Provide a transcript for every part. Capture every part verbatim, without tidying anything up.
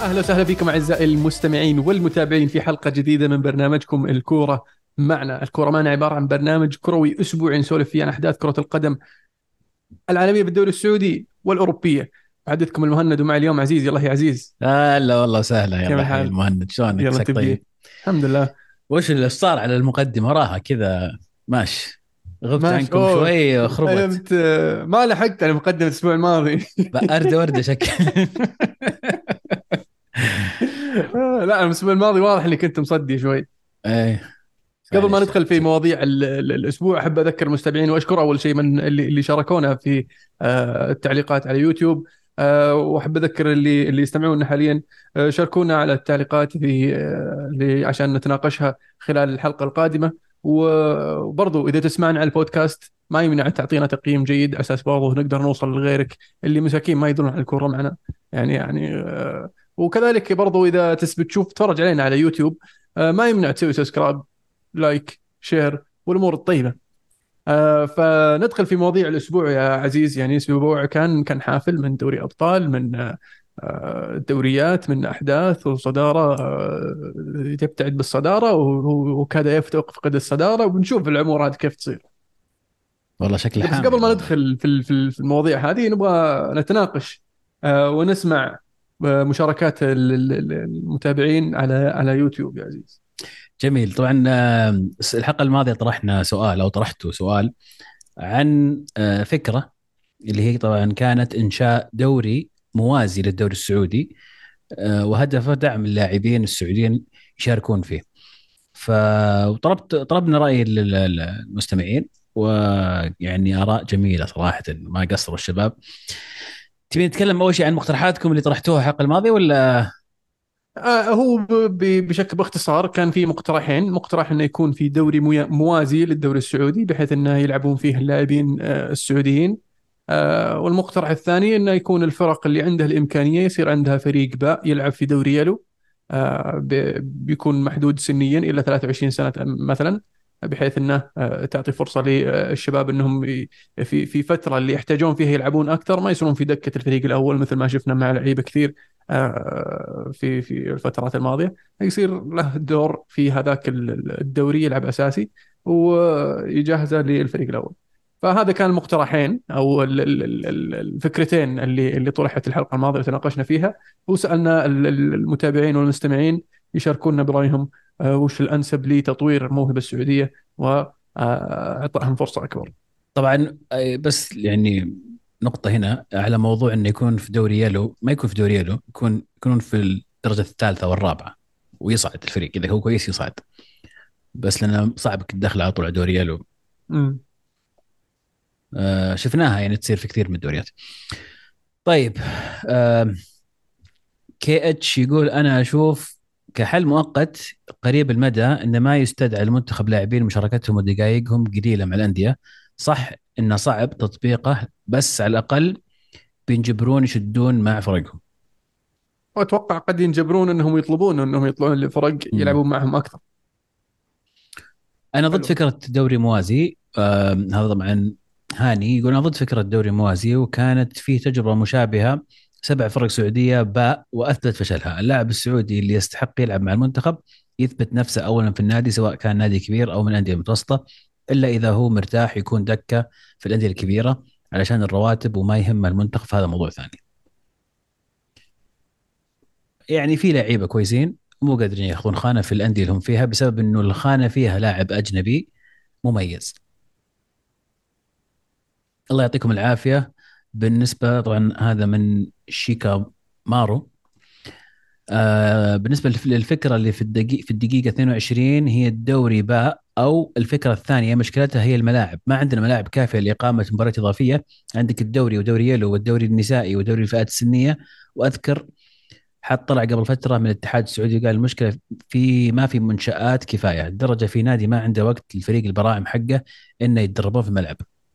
أهلا وسهلا فيكم أعزائي المستمعين والمتابعين في حلقة جديدة من برنامجكم الكورة معنا. الكورة معنا عبارة عن برنامج كروي أسبوعي نسولف فيه عن أحداث كرة القدم العالمية بالدوري السعودي والأوروبية. أحدثكم المهند ومع اليوم عزيز. يلا يا عزيز، هلا والله سهلة. كيف يلا حي الحال؟ المهند، شلونك؟ يلا عساك تبدي. طيب؟ الحمد لله. وش اللي صار على المقدمة وراها كذا؟ ماشي، غبت ماشي. عنكم أوه، شوي خربت. نمت. ما لحقت على مقدمة الأسبوع الماضي. أردة وردة شكل. آه، لا، الأسبوع الماضي واضح إني كنت مصدي شوي. ايه قبل ما معلش. ندخل في مواضيع ال- ال- الاسبوع، احب اذكر المستمعين واشكر اول شيء من اللي اللي شاركونا في آه، التعليقات على يوتيوب. آه، واحب اذكر اللي اللي يستمعون حاليا، آه، شاركونا على التعليقات في آه، اللي عشان نتناقشها خلال الحلقه القادمه. وبرضو اذا تسمعنا على البودكاست ما يمنع تعطينا تقييم جيد على اساس برضو نقدر نوصل لغيرك اللي مساكين ما يدرون على الكوره معنا. يعني يعني آه، وكذلك برضو اذا تثبت تشوف تتفرج علينا على يوتيوب، آه، ما يمنع تسوي سبسكرايب، لايك، شير والامور الطيبه. آه فندخل في مواضيع الاسبوع يا عزيز. يعني اسبوع كان كان حافل من دوري ابطال، من آه آه، دوريات، من احداث وصداره، آه يبتعد بالصداره و- وكاد يفتقد فقد الصداره، وبنشوف الامور هذه كيف تصير. والله شكل بس قبل حامل ما والله. ندخل في ال- في ال- في المواضيع هذه نبغى نتناقش آه ونسمع آه، مشاركات ال- ال- ال- المتابعين على على يوتيوب يا عزيز. جميل. طبعا آه، الحلقة الماضية طرحنا سؤال أو طرحته سؤال عن آه، فكرة اللي هي طبعا كانت إنشاء دوري موازي للدوري السعودي، آه، وهدفه دعم اللاعبين السعوديين يشاركون فيه. فطلبت طلبنا رأي لل- لل- المستمعين، ويعني آراء جميلة صراحة، ما قصروا الشباب. تبي نتكلم أول شيء عن مقترحاتكم اللي طرحتوها الحلقة الماضية ولا؟ آه، هو ب- ب- بشكل باختصار كان في مقترحين. مقترح انه يكون في دوري مويا- موازي للدوري السعودي بحيث انه يلعبون فيه اللاعبين آه، السعوديين. آه، والمقترح الثاني انه يكون الفرق اللي عندها الامكانيه يصير عندها فريق باء يلعب في دوري يلو، آه، ب- بيكون محدود سنيا الى ثلاثة وعشرين سنه مثلا، بحيث انه آه، تعطي فرصه للشباب انهم ي- في في فتره اللي يحتاجون فيها يلعبون اكثر، ما يصيرون في دكه الفريق الاول مثل ما شفنا مع لعيبه كثير آه، في في الفترات الماضيه. يصير له دور في هذاك ال- الدوري، يلعب اساسي ويجهزه للفريق الاول. فهذا كان المقترحين او ال- ال- ال- ال- الفكرتين اللي اللي طرحت الحلقه الماضيه وتناقشنا فيها. وسالنا ال- ال- المتابعين والمستمعين يشاركونا برايهم آه، وش الانسب لتطوير الموهبه السعوديه واعطائهم فرصه اكبر. طبعا آه، بس يعني نقطة هنا على موضوع انه يكون في دوري يلو، ما يكون في دوري يلو، يكون يكونون في الدرجة الثالثة والرابعة ويصعد الفريق اذا هو كويس يصعد. بس لانه صعب تدخل على طول على دوري يلو. امم آه، شفناها يعني تصير في كثير من الدوريات. طيب، آه، كي اتش يقول انا اشوف كحل مؤقت قريب المدى ان ما يستدعي المنتخب لاعبين مشاركتهم ودقائقهم قليله مع الانديه. صح انه صعب تطبيقه بس على الاقل بينجبرون يشدون مع فرقهم. واتوقع قد ينجبرون انهم يطلبون انهم يطلعون لفرق مم. يلعبون معهم اكثر. انا ضد حلو. فكره دوري موازي. آه هذا طبعا هاني يقول انا ضد فكره دوري موازي، وكانت في تجربه مشابهه، سبع فرق سعوديه باء واثبت فشلها. اللاعب السعودي اللي يستحق يلعب مع المنتخب يثبت نفسه اولا في النادي، سواء كان نادي كبير او من الانديه المتوسطه، الا اذا هو مرتاح يكون دكه في الانديه الكبيره علشان الرواتب وما يهم المنتخب، هذا موضوع ثاني. يعني في لعيبه كويسين مو قادرين ياخذون خانه في الانديه اللي هم فيها بسبب انه الخانه فيها لاعب اجنبي مميز. الله يعطيكم العافيه. بالنسبه طبعا هذا من شيكا مارو. آه بالنسبه للف- للفكره اللي في الدقيقه في الدقيقه اثنين وعشرين، هي الدوري باء، او الفكره الثانيه مشكلتها هي الملاعب. ما عندنا ملاعب كافيه لاقامه مباريات اضافيه. عندك الدوري ودوري يلو والدوري النسائي ودوري الفئات السنيه. واذكر حد طلع قبل فتره من الاتحاد السعودي قال المشكله في ما في منشات كفايه، الدرجه في نادي ما عنده وقت للفريق البراعم حقه انه يتدربون في الملعب.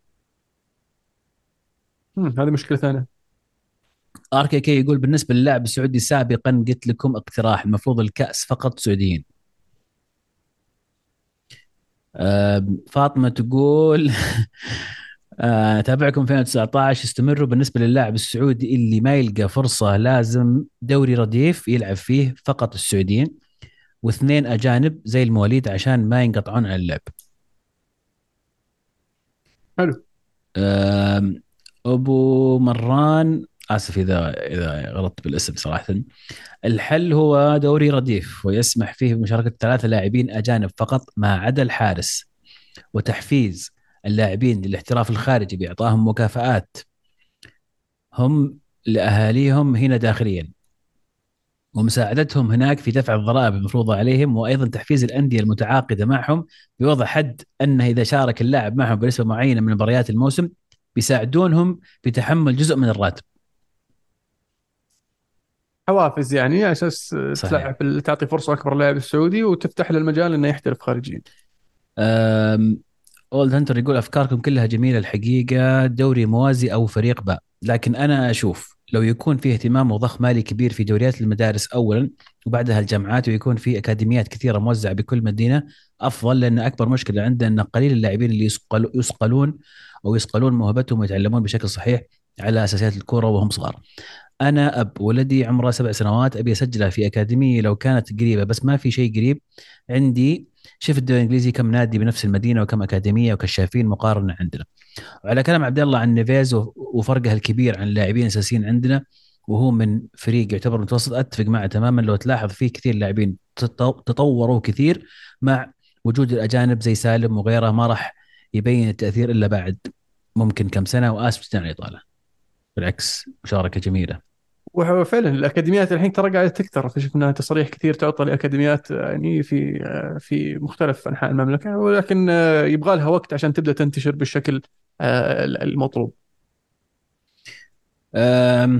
مم. هذه مشكله ثانيه. ار كي كي يقول بالنسبه للاعب السعودي سابقا قلت لكم اقتراح، المفروض الكاس فقط سعوديين. آه، فاطمه تقول آه، أتابعكم ألفين وتسعة عشر. استمروا. بالنسبة للاعب السعودي اللي ما يلقى فرصة، لازم دوري رديف يلعب فيه فقط السعوديين، واثنين أجانب زي المواليد عشان ما ينقطعون عن اللعب. حلو. آم، أبو مران، آسف إذا إذا غلطت بالاسم صراحة. الحل هو دوري رديف، ويسمح فيه بمشاركة ثلاثة لاعبين أجانب فقط ما عدا الحارس، وتحفيز اللاعبين للاحتراف الخارجي بإعطائهم مكافآت هم لأهاليهم هنا داخليا، ومساعدتهم هناك في دفع الضرائب المفروضة عليهم، وأيضا تحفيز الأندية المتعاقدة معهم بوضع حد أنه إذا شارك اللاعب معهم بنسبة معينة من مباريات الموسم بيساعدونهم في تحمل جزء من الراتب. حوافز يعني على اساس صحيح. تلعب، تعطي فرصه اكبر للاعب السعودي وتفتح له المجال انه يحترف خارجيا. اولد هانتر يقول افكاركم كلها جميله الحقيقه، دوري موازي او فريق باء، لكن انا اشوف لو يكون فيه اهتمام وضخ مالي كبير في دوريات المدارس اولا، وبعدها الجامعات، ويكون في اكاديميات كثيره موزعه بكل مدينه افضل، لان اكبر مشكله عندنا ان قليل اللاعبين اللي يصقل يصقلون او يصقلون موهبتهم ويتعلمون بشكل صحيح على اساسيات الكوره وهم صغار. انا اب ولدي عمره سبع سنوات، ابي اسجله في اكاديميه لو كانت قريبه، بس ما في شيء قريب عندي. شفت الدوري الانجليزي كم نادي بنفس المدينه وكم اكاديميه وكشافين مقارنه عندنا. وعلى كلام عبد الله عن نيفيز وفرقه الكبير عن لاعبين اساسيين عندنا، وهو من فريق يعتبر متوسط، اتفق معه تماما. لو تلاحظ فيه كثير لاعبين تطو- تطوروا كثير مع وجود الاجانب زي سالم وغيره، ما راح يبين التاثير الا بعد ممكن كم سنه، واسف جدا على الاطاله. بالعكس، مشاركه جميله. وفعلا الاكاديميات الحين ترى قاعده تكثر، شفنا تصاريح كثير تعطى لاكاديميات يعني في في مختلف انحاء المملكه، ولكن يبغى لها وقت عشان تبدا تنتشر بالشكل آه، المطلوب. أم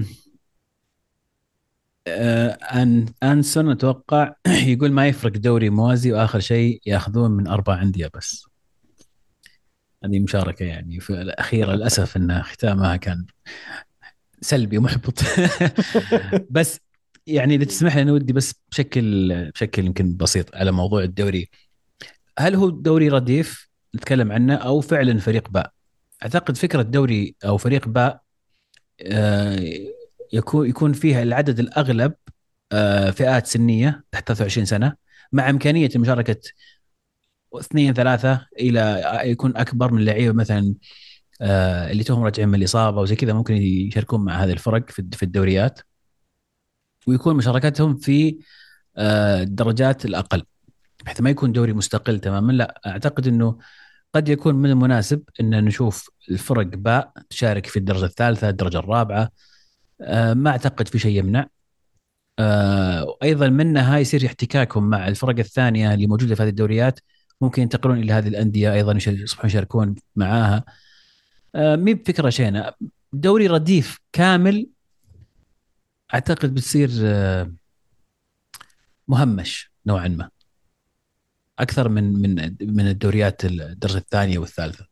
آه، أن أنسون أتوقع يقول ما يفرق دوري موازي، وآخر شيء ياخذون من أربع أندية بس. هذه مشاركة يعني في الأخيرة، للأسف أن ختامها كان سلبي ومحبط. بس يعني إذا تسمح لي أنا ودي بس بشكل بشكل يمكن بسيط على موضوع الدوري. هل هو دوري رديف نتكلم عنه أو فعلا فريق باء؟ أعتقد فكرة دوري أو فريق باء آه، يكون يكون فيها العدد الأغلب آه، فئات سنيه تحت ثلاثة وعشرين سنه، مع امكانيه مشاركه اثنين ثلاثه الى يكون اكبر من لعيبه مثلا آه، اللي توهم راجعين من الاصابه وزي كذا، ممكن يشاركون مع هذه الفرق في في الدوريات، ويكون مشاركتهم في آه، الدرجات الاقل، بحيث ما يكون دوري مستقل تماما. لا، اعتقد انه قد يكون من المناسب ان نشوف الفرق باء تشارك في الدرجه الثالثه، الدرجه الرابعه. آه، ما اعتقد في شيء يمنع. آه، وايضا منها يصير احتكاكهم مع الفرق الثانيه اللي موجوده في هذه الدوريات، ممكن ينتقلون الى هذه الانديه ايضا يصبحون يشاركون معاها. آه، مي بفكره شينه. دوري رديف كامل اعتقد بتصير آه، مهمش نوعا ما، اكثر من من من الدوريات الدرجه الثانيه والثالثه.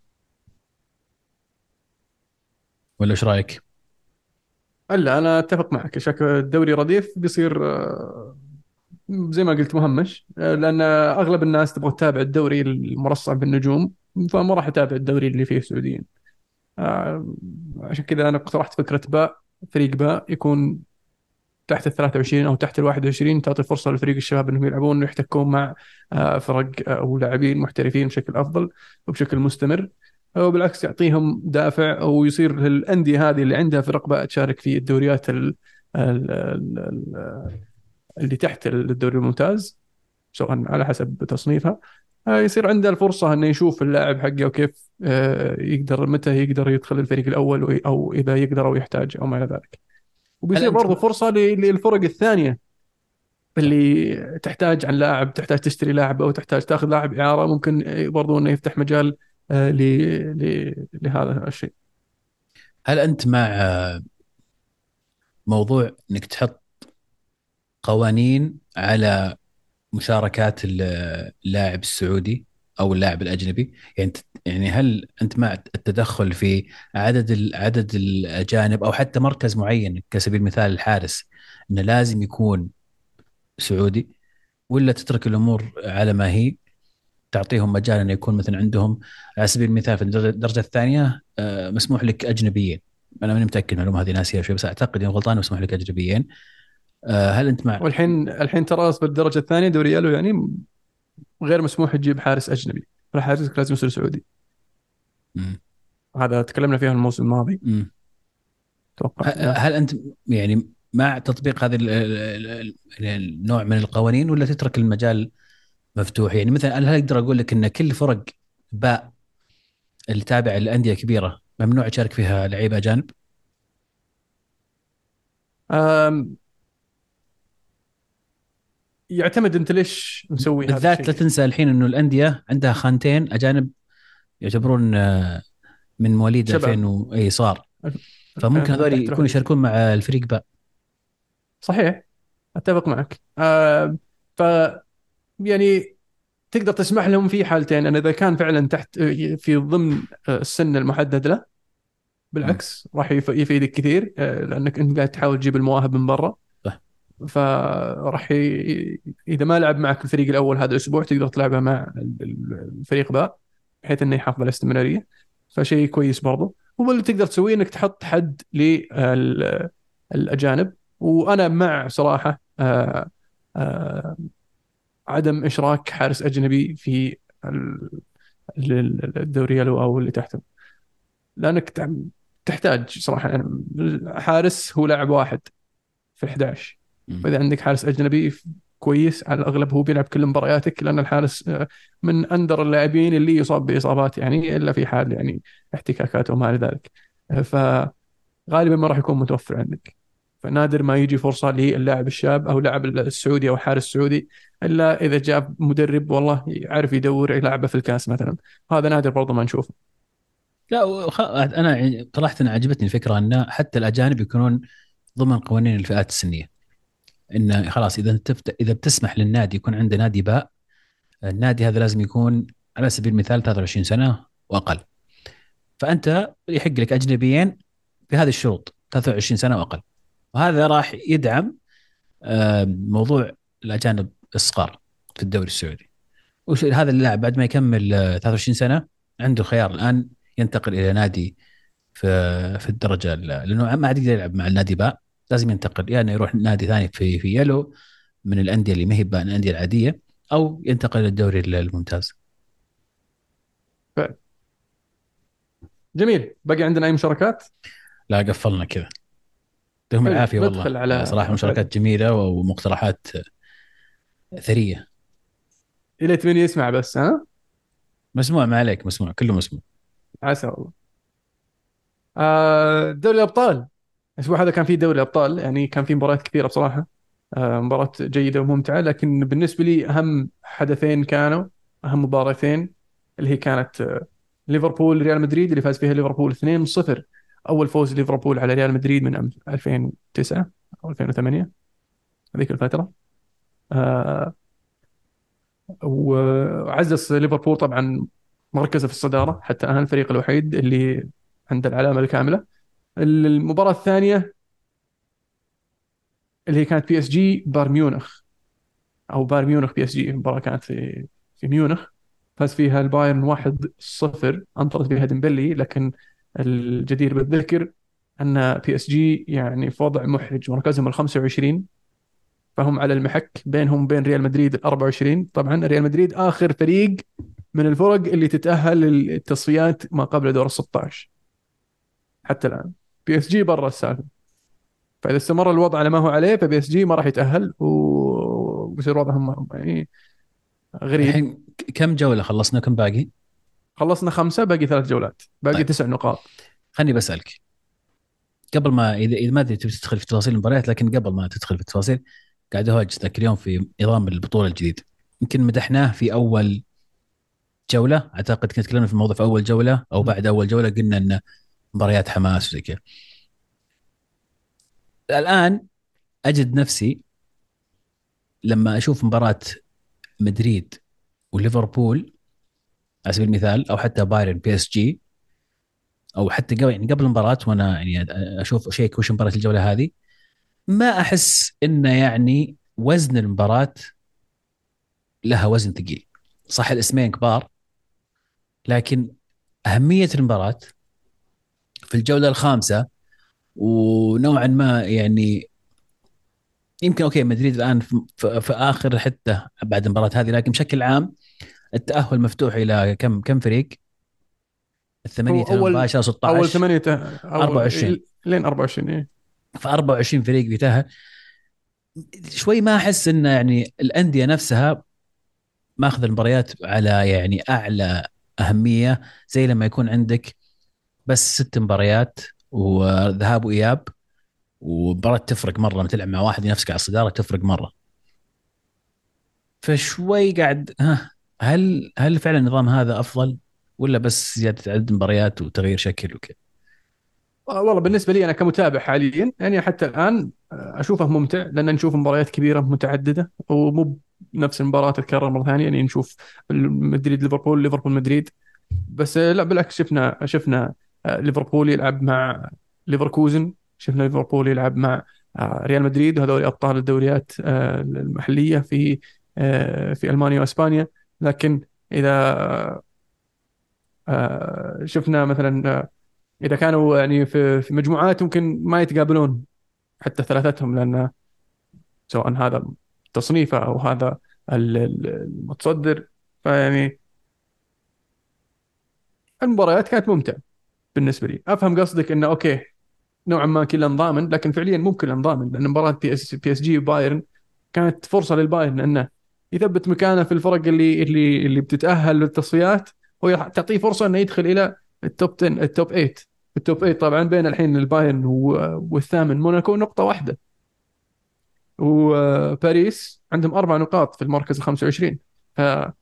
ولا ايش رايك؟ الا انا اتفق معك، شكل الدوري رديف بيصير آه، زي ما قلت مهمش، آه، لان اغلب الناس تبغى تتابع الدوري المرصع بالنجوم، فما راح اتابع الدوري اللي فيه سعوديين. آه، عشان كذا انا اقترحت فكره باء، فريق باء يكون تحت ال ثلاثة وعشرين او تحت ال واحد وعشرين، تعطي فرصه لفريق الشباب انهم يلعبون ويحتكون مع آه، فرق آه، او لاعبين محترفين بشكل افضل وبشكل مستمر. وبالعكس يعطيهم دافع، او يصير الانديه هذه اللي عندها فرق بقى تشارك في الدوريات ال- ال- ال- ال- اللي تحت الدوري الممتاز، سواء على حسب تصنيفها. آه، يصير عنده الفرصه انه يشوف اللاعب حقه وكيف آه، يقدر، متى يقدر يدخل الفريق الاول، وي- او اذا يقدر او يحتاج او ما الى ذلك. هل وبيصير انت برضه فرصه ل- للفرق الثانيه صح. اللي تحتاج عن لاعب، تحتاج تشتري لاعب او تحتاج تاخذ لاعب اعاره، ممكن برضو انه يفتح مجال آه، ل ل- لهذا الشيء. هل انت مع آه، موضوع انك تحط قوانين على مشاركات ال- اللاعب السعودي او اللاعب الاجنبي؟ يعني يعني هل انت مع التدخل في عدد ال- عدد الاجانب، او حتى مركز معين كسبيل المثال الحارس انه لازم يكون سعودي، ولا تترك الامور على ما هي؟ تعطيهم مجال أن يكون مثلا عندهم، على سبيل المثال في الدرجة الدرجة الثانية آه، مسموح لك أجنبيين. أنا ماني متأكد المعلومة هذه، ناسيها شوي، بس أعتقد إن غلطان مسموح لك أجنبيين. آه، هل أنت مع؟ والحين الحين ترى بالدرجه الثانيه دوري يالو يعني غير مسموح تجيب حارس اجنبي، فحارسك لازم يصير سعودي. مم. هذا تكلمنا فيها الموسم الماضي مم. اتوقع ه- يا. هل أنت يعني مع تطبيق هذا ال- ال- ال- النوع من القوانين، ولا تترك المجال مفتوح؟ يعني مثلا هل اقدر اقول لك ان كل فرق باء التابعه للانديه الكبيره ممنوع يشارك فيها لعيبه اجانب؟ أم، يعتمد انت ليش مسوي هذا بالذات لا الشيء يعني. تنسى الحين انه الانديه عندها خانتين اجانب يعتبرون آه، من مواليد شباب ألفين و... اي صار، فممكن هذول ألفين تحت يكونوا واحد وعشرين. يشاركون مع الفريق باء. صحيح، اتفق معك. أم، ف يعني تقدر تسمح لهم في حالتين، ان اذا كان فعلا تحت في ضمن السن المحدد له، مم. بالعكس راح يف- يفيدك كثير، آه، لانك انت قاعد تحاول تجيب المواهب من برا. صح. فراح ي... اذا ما لعب معك الفريق الاول هذا الاسبوع تقدر تلعبه مع ال- ال- الفريق باء، بحيث انه يحافظ على الاستمراريه. فشيء كويس برضه. هو اللي تقدر تسويه انك تحط حد للاجانب. وانا مع صراحه آه، آه، عدم اشراك حارس اجنبي في ال- ال- الدوري او أو اللي تحته، لانك تع- تحتاج صراحه يعني. حارس هو لاعب واحد في أحد عشر، مم. فإذا عندك حارس أجنبي كويس على الأغلب هو بيلعب كل مبارياتك، لأن الحارس آه، من أندر اللاعبين اللي يصاب بإصابات يعني، إلا في حال يعني احتكاكات وما إلى ذلك. آه، فغالبا ما راح يكون متوفر عندك. فنادر ما يجي فرصة للاعب الشاب أو لاعب السعودي أو حارس سعودي، إلا إذا جاب مدرب والله يعرف يدور يلعبه في الكاس مثلا. هذا نادر برضه ما نشوفه. لا وخ... انا يعني صراحه أنا عجبتني الفكره ان حتى الاجانب يكونون ضمن قوانين الفئات السنيه. ان خلاص اذا تفت... اذا بتسمح للنادي يكون عنده نادي باء، النادي هذا لازم يكون على سبيل المثال ثلاثة وعشرين سنه واقل. فانت يحق لك اجنبيين بهذه الشروط ثلاثة وعشرين سنه واقل. وهذا راح يدعم آه، موضوع الاجانب الصغار في الدوري السعودي. وش هذا اللاعب بعد ما يكمل آه، ثلاثة وعشرين سنه عنده خيار الان ينتقل الى نادي في في الدرجه ال- لانه ما عاد يقدر يلعب مع النادي باء، لازم ينتقل يا يعني انه يروح نادي ثاني في في يلو من الانديه اللي ما هي باء، الانديه العاديه، او ينتقل للدوري الممتاز. جميل. بقي عندنا أي مشاركات؟ لا قفلنا كذا. يعطيهم حلو، العافيه والله، ندخل آه، على صراحه فعلا مشاركات جميله ومقترحات ثريه. إلى تبين يسمع بس ها. مسموع، ما عليك، مسموع، كله مسموع. عسى والله. آه دوري الأبطال، الأسبوع هذا كان في دوري الأبطال يعني، كان في مباريات كثيرة بصراحة. آه مباراة جيدة وممتعة، لكن بالنسبة لي أهم حدثين كانوا، أهم مباراتين، اللي هي كانت آه ليفربول ريال مدريد اللي فاز فيها ليفربول اثنين صفر. أول فوز ليفربول على ريال مدريد من أم- ألفين وتسعة أو ألفين وثمانية، هذيك الفترة. آه وعزز ليفربول طبعا مركزه في الصدارة، حتى الآن الفريق الوحيد اللي عنده العلامة الكاملة. المباراة الثانية اللي هي كانت بي اس جي بار ميونخ، او بايرن ميونخ بي اس جي، المباراه كانت في في ميونخ. فاز فيها البايرن واحد صفر، انطرد فيها ديمبلي. لكن الجدير بالذكر ان بي اس جي يعني في وضع محرج، مركزهم ال خمسة وعشرين، فهم على المحك بينهم بين ريال مدريد ال أربعة وعشرين. طبعا ريال مدريد اخر فريق من الفرق اللي تتاهل للتصفيات ما قبل دور ال ستاشر حتى الان. بي اس جي برا السالفه. فاذا استمر الوضع على ما هو عليه فبي اس جي ما راح يتاهل، وبيصير وضعهم يعني غريب. الحين ك- كم جوله خلصنا، كم باقي؟ خلصنا خمسة، باقي ثلاث جولات، باقي طيب تسع نقاط. خليني بسالك قبل ما، اذا اذا ما ادري تبي تدخل في تفاصيل المباريات، لكن قبل ما تدخل في التفاصيل، قاعد اهاجس ذاك اليوم في نظام البطوله الجديد. يمكن مدحناه في اول جوله، اعتقد كنت تكلمنا في الموضوع في اول جوله او بعد اول جوله، قلنا ان مباريات حماس وزي كذا. الان اجد نفسي لما اشوف مباراه مدريد وليفربول على سبيل المثال، او حتى بايرن بي اس جي، او حتى قبل يعني قبل المباراه وانا يعني اشوف شيك وش مباراه الجوله هذه، ما احس انه يعني وزن المباراه لها وزن ثقيل. صح الاسمين كبار، لكن أهمية المباراة في الجولة الخامسة، ونوعا ما يعني يمكن اوكي مدريد الان في, في, في اخر حته بعد المباراه هذه، لكن بشكل عام التاهل مفتوح الى كم كم فريق؟ الثمانيه هو اول مباشره اول ستة عشر، ثمانية ته- او أربعة وعشرين. لين أربعة وعشرين إيه. ف أربعة وعشرين فريق بيتاهل. شوي ما احس ان يعني الانديه نفسها ماخذ المباريات على يعني اعلى اهميه، زي لما يكون عندك بس ست مباريات وذهاب واياب، ومباراة تفرق مره لما تلعب مع واحد ينافسك على الصداره، تفرق مره. فشوي قاعد ها، هل هل فعلا النظام هذا افضل، ولا بس زياده عدد مباريات وتغيير شكل وكذا؟ آه، والله بالنسبة لي أنا كمتابع حاليا يعني حتى الآن آه، أشوفه ممتع، لأن نشوف مباريات كبيرة متعددة ومو نفس المباراة تتكرر مرة ثانية. يعني نشوف مدريد ليفربول، ليفربول مدريد. بس آه، لا بالعكس، شفنا شفنا آه، ليفربول يلعب مع ليفركوزن، شفنا ليفربول يلعب مع آه، ريال مدريد، وهذول أبطال الدوريات آه، المحلية في آه، في ألمانيا وإسبانيا. لكن إذا آه، شفنا مثلا آه، إذا كانوا يعني في في مجموعات ممكن ما يتقابلون حتى ثلاثتهم، لأن سواء هذا تصنيفه أو هذا ال- ال- المتصدر. فيعني المباريات كانت ممتعة بالنسبة لي. أفهم قصدك إنه أوكي نوعا ما كله ضامن، لكن فعليا مو كله ضامن، لأن مباراة بي اس بي اس جي وبايرن كانت فرصة للبايرن إنه يثبت مكانه في الفرق اللي اللي اللي بتتأهل للتصفيات، وهي تعطيه فرصة إنه يدخل إلى التوب عشرة التوب ثمانية. التوب ثمانية طبعا بين الحين البايرن و- والثامن موناكو نقطة واحدة، وباريس عندهم أربع نقاط في المركز ال خمسة وعشرين. فلسه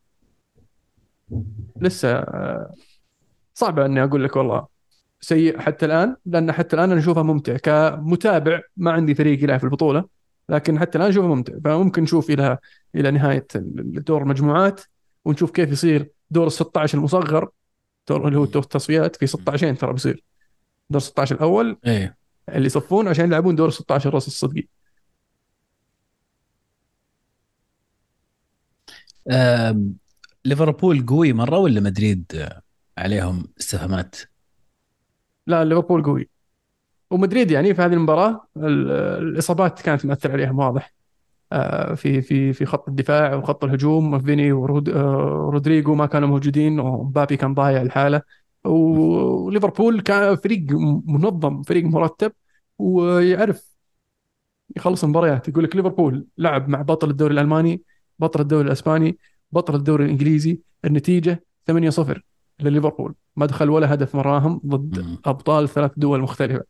صعب اني اقول لك والله سيء حتى الان، لان حتى الان انا اشوفه ممتع كمتابع. ما عندي فريق يلعب في البطوله، لكن حتى الان اشوفه ممتع. فممكن نشوف الى الى نهايه دور المجموعات، ونشوف كيف يصير دور ال ستة عشر المصغر، دور اللي هو دور التصفيات في ستة عشر ترى بيصير دور ستة عشر الاول ايه. اللي يصفون عشان يلعبون دور ستة عشر راس الصدقي. آم، ليفربول قوي مره ولا مدريد آه، عليهم استفهامات؟ لا ليفربول قوي، ومدريد يعني في هذه المباراه ال- الاصابات كانت مؤثر عليهم واضح. آه، في في في خط الدفاع وخط الهجوم، فيني ورودريجو ما كانوا موجودين، ومبابي كان ضايع الحالة. وليفربول كان فريق منظم، فريق مرتب، ويعرف يخلص المباريات. يقول لك ليفربول لعب مع بطل الدوري الألماني، بطل الدوري الأسباني، بطل الدوري الإنجليزي. النتيجة ثمانية صفر لليفربول، ما دخل ولا هدف مراهم ضد مم. أبطال ثلاث دول مختلفة.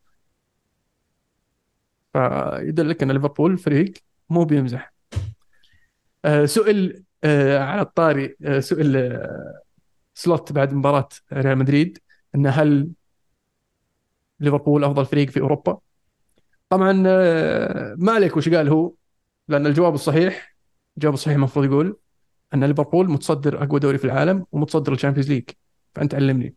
فيدلك أن ليفربول فريق مو بيمزح. آه، سئل آه، على الطاري، آه، سئل آه، سلوت بعد مباراة ريال مدريد أن هل ليفربول أفضل فريق في أوروبا. طبعا آه، ما عليك وش قال هو، لأن الجواب الصحيح، الجواب الصحيح المفروض يقول أن ليفربول متصدر أقوى دوري في العالم ومتصدر الشامبيونز ليج. فأنت علمني.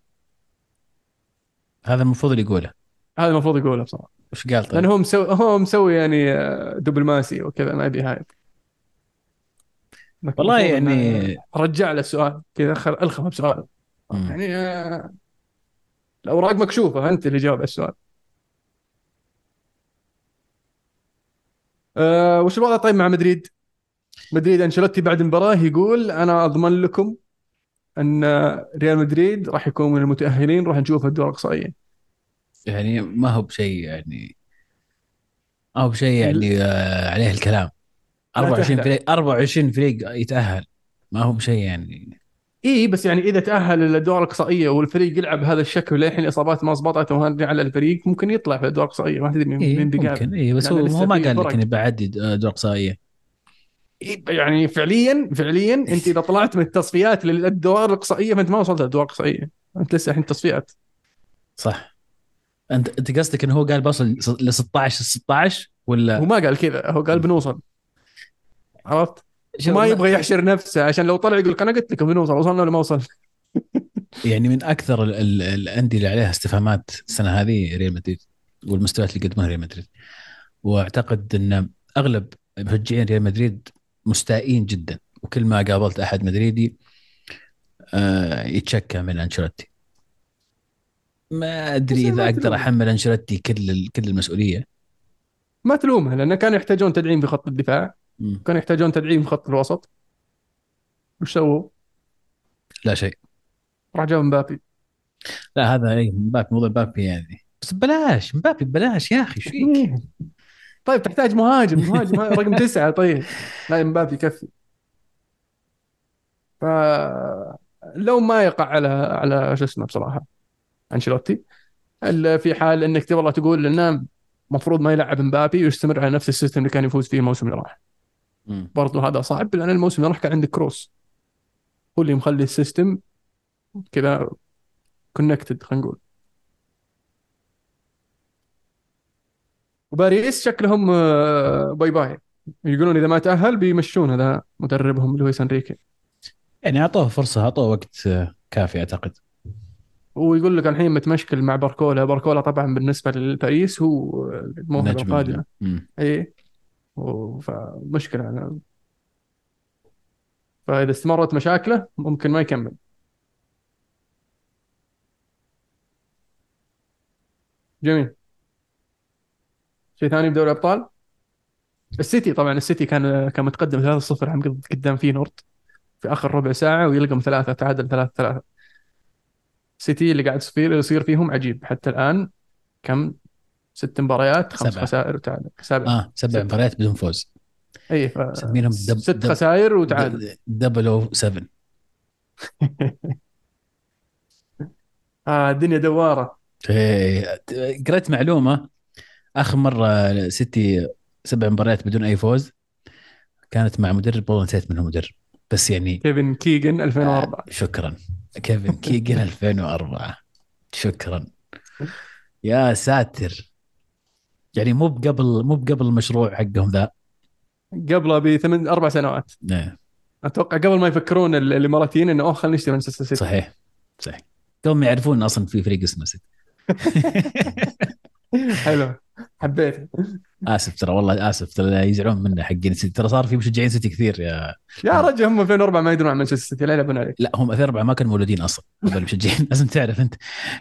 هذا المفروض اللي يقوله. هذا المفروض يقوله بصراحة، وش قال لأنه طيب؟ هو مسوي هو مسوي يعني آه، دبل ماسي وكذا، ما يبي هاي. لكن والله المفروض يعني. انه رجع له السؤال كذا، خل- الخمه بسؤال. مم. يعني آه، الاوراق مكشوفه، انت اللي جاوب على السؤال. أه وش الوضع طيب مع مدريد؟ مدريد انشيلوتي بعد المباراة يقول انا اضمن لكم ان ريال مدريد راح يكون من المتأهلين، راح نشوف الدور الاقصائية. يعني ما هو بشيء يعني، ما هو بشيء ل- يعني آه عليه الكلام. لا أربعة وعشرين تهدأ. فريق، أربعة وعشرين فريق يتأهل، ما هو بشيء يعني. اي بس يعني اذا تأهل للدور الاقصائية والفريق يلعب بهذا الشكل للحين الاصابات ما ضبطت وهذه على الفريق، ممكن يطلع في الدور الاقصائية، ما تدري مين مين ايه بيقابل. ممكن، ايه بس لان هو هو لسه ما في قال لك فرق. اني بعدي آه، دور اقصائيه. إيه يعني فعليا فعليا انت اذا طلعت من التصفيات للدور الاقصائية فانت ما وصلت للدور الاقصائية، انت لسه الحين تصفيات. صح. انت انت قصدك انه هو قال بوصل ل ستة عشر ستة عشر هو ولا؟ ما قال كذا، هو قال بنوصل. عرفت؟ شوف وما ما يبغى يحشر نفسه، عشان لو طلع يقول لك انا قلت لكم بنوصل، وصلنا ولا ما وصل. يعني من اكثر ال- ال- الانديه اللي عليها استفهامات السنه هذه ريال مدريد، والمستويات اللي قدمها ريال مدريد. واعتقد ان اغلب مشجعين ريال مدريد مستائين جدا، وكل ما قابلت احد مدريدي آه يتشكى من انشيلوتي. ما بس ادري اذا ما اقدر تلومه، احمل انشيلوتي كل ال- كل المسؤوليه. ما تلومه، لأنه كانوا يحتاجون تدعيم في خط الدفاع، مم. كانوا يحتاجون تدعيم في خط الوسط. وش سووا؟ لا شيء. راح جاب مبابي. لا هذا اي مبابي، موضوع مبابي يعني، بس بلاش مبابي بلاش يا اخي، ايش فيك؟ إيه. طيب تحتاج مهاجم، مهاجم هاي رقم تسعة، طيب لا مبابي يكفي. ف لو ما يقع على على شو اسمه بصراحة أنشيلوتي، الا في حال انك تبغى والله تقول انه المفروض ما يلعب مبابي ويستمر على نفس السيستم اللي كان يفوز فيه الموسم اللي راح. مم. برضو هذا صعب، لان الموسم اللي راح كان عندك كروس، هو اللي مخلي السيستم كذا كونكتد خلينا نقول. وباريس شكلهم آه، باي باي، يقولون اذا ما تاهل بيمشون هذا مدربهم لويس انريكي. يعني اعطوه فرصه، اعطوه وقت آه، كافي اعتقد. ويقول لك الحين متمشكل مع باركولا، باركولا طبعا بالنسبه لباريس هو الموهبه نجم ال- القادمه. مم. اي. و- فمشكله، فاذا استمرت مشاكله ممكن ما يكمل. جميل. شيء ثاني بدوري الابطال، السيتي طبعا، السيتي كان كان متقدم ثلاثة صفر عم قد- قدام فينورد في اخر ربع ساعه، ويلقم ثلاثه، تعادل ثلاثة ثلاثة. السيتي اللي قاعد يصير يصير فيهم عجيب حتى الان. كم؟ ست مباريات، خمس سبعه. خسائر وتعادل، سبعه. اه سبع سته. مباريات بدون فوز. اي ف مسمينهم دب ست دب خسائر وتعادل. د- دبل او سبعة. آه الدنيا دواره. إيه، قرأت معلومه، اخر مره سيتي سبع مباريات بدون اي فوز كانت مع مدرب والله نسيت من هو مدرب، بس يعني كيفن كيجن آه ألفين وأربعة. شكرا. كيفن كيجن ألفين وأربعة. شكرا. يا ساتر. يعني مو بقبل مو بقبل المشروع حقهم ذا. قبله بثمان اربع سنوات إيه، اتوقع، قبل ما يفكرون ال- الاماراتيين انه اوه خلينا نشتري مانشستر سيتي. صحيح صحيح. قبل ما يعرفون اصلا في فريق اسمه سيتي. حلو، حبيت. اسف ترى، والله اسف ترى، يزعلون منا حقين سيتي، ترى صار في مشجعين سيتي كثير يا يا محمد. رجل هم ألفين وأربعة ما يدرون عن مانشستر سيتي، لا يلعبون عليك. لا هم ألفين وأربعة ما كانوا مولودين اصلا هذول المشجعين لازم تعرف انت.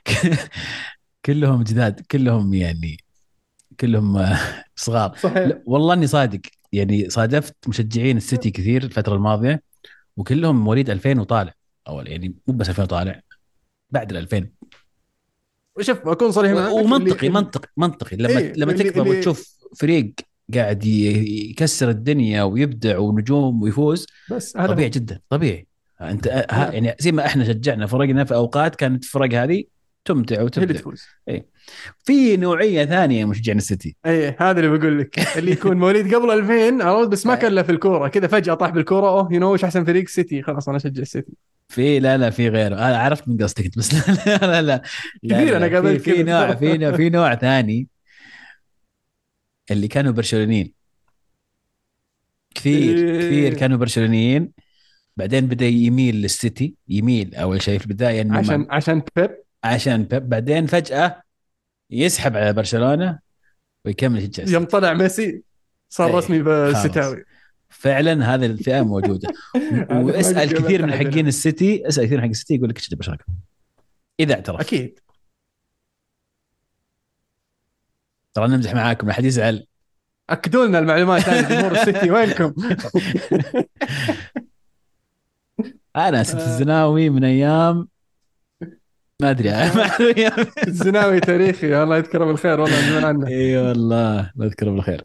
كلهم جداد، كلهم يعني كلهم آه، صغار. لا صحيح. والله اني صادق، يعني صادفت مشجعين السيتي كثير الفتره الماضيه، وكلهم مواليد ألفين وطالع، اول يعني مو بس ألفين وطالع، بعد ال ألفين. شوف اكون صريح و- معك، اللي ومنطقي اللي منطقي منطقي لما ايه لما اللي تكبر اللي وتشوف فريق قاعد ي- يكسر الدنيا ويبدع ونجوم ويفوز. بس هذا طبيعي هو. جدا طبيعي. انت ها هذا يعني زي ما احنا شجعنا فرقنا في اوقات كانت الفرق هذه تمتع هي اللي وتبدع. تفوز. اي. في نوعيه ثانيه مشجعين السيتي. ايه هذا اللي بقول لك، اللي يكون مواليد قبل ألفين عرفت، بس ما كان له في الكوره، كذا فجاه طاح بالكوره، اوه يو نو ايش احسن فريق سيتي، خلاص انا اشجع السيتي. في لا لا في غيره، انا عرفت من قصدك انت بس. لا لا لا لا لا, كثير انا لا. في قابلت في كذا نوع ترى. في نوع في نوع ثاني اللي كانوا برشلونيين. كثير كثير إيه. كانوا برشلونيين، بعدين بدأ يميل للسيتي، يميل اول شيء في البدايه انه ما عشان عشان بيب. عشان بيب، بعدين فجاه يسحب على برشلونه ويكمل يشجع يوم السيتي. طلع ميسي صار ايه رسمي خلاص. بالستاوي. فعلا هذه الفئه موجوده. و- هذا ما قد واسال كثير قابلت من احد حقين منهم. السيتي، اسال كثير من حق السيتي يقول لك اشجع برشلونه اذا اعترف. اكيد. ترى نمزح معاكم لا حد يزعل. اكدوا لنا المعلومات هذه، جمهور السيتي وينكم؟ انا ست آه، الزناوي من ايام ما ادري. آه، الزناوي تاريخي، الله يذكره بالخير، والله من زمان عنه. اي والله الله يذكره بالخير.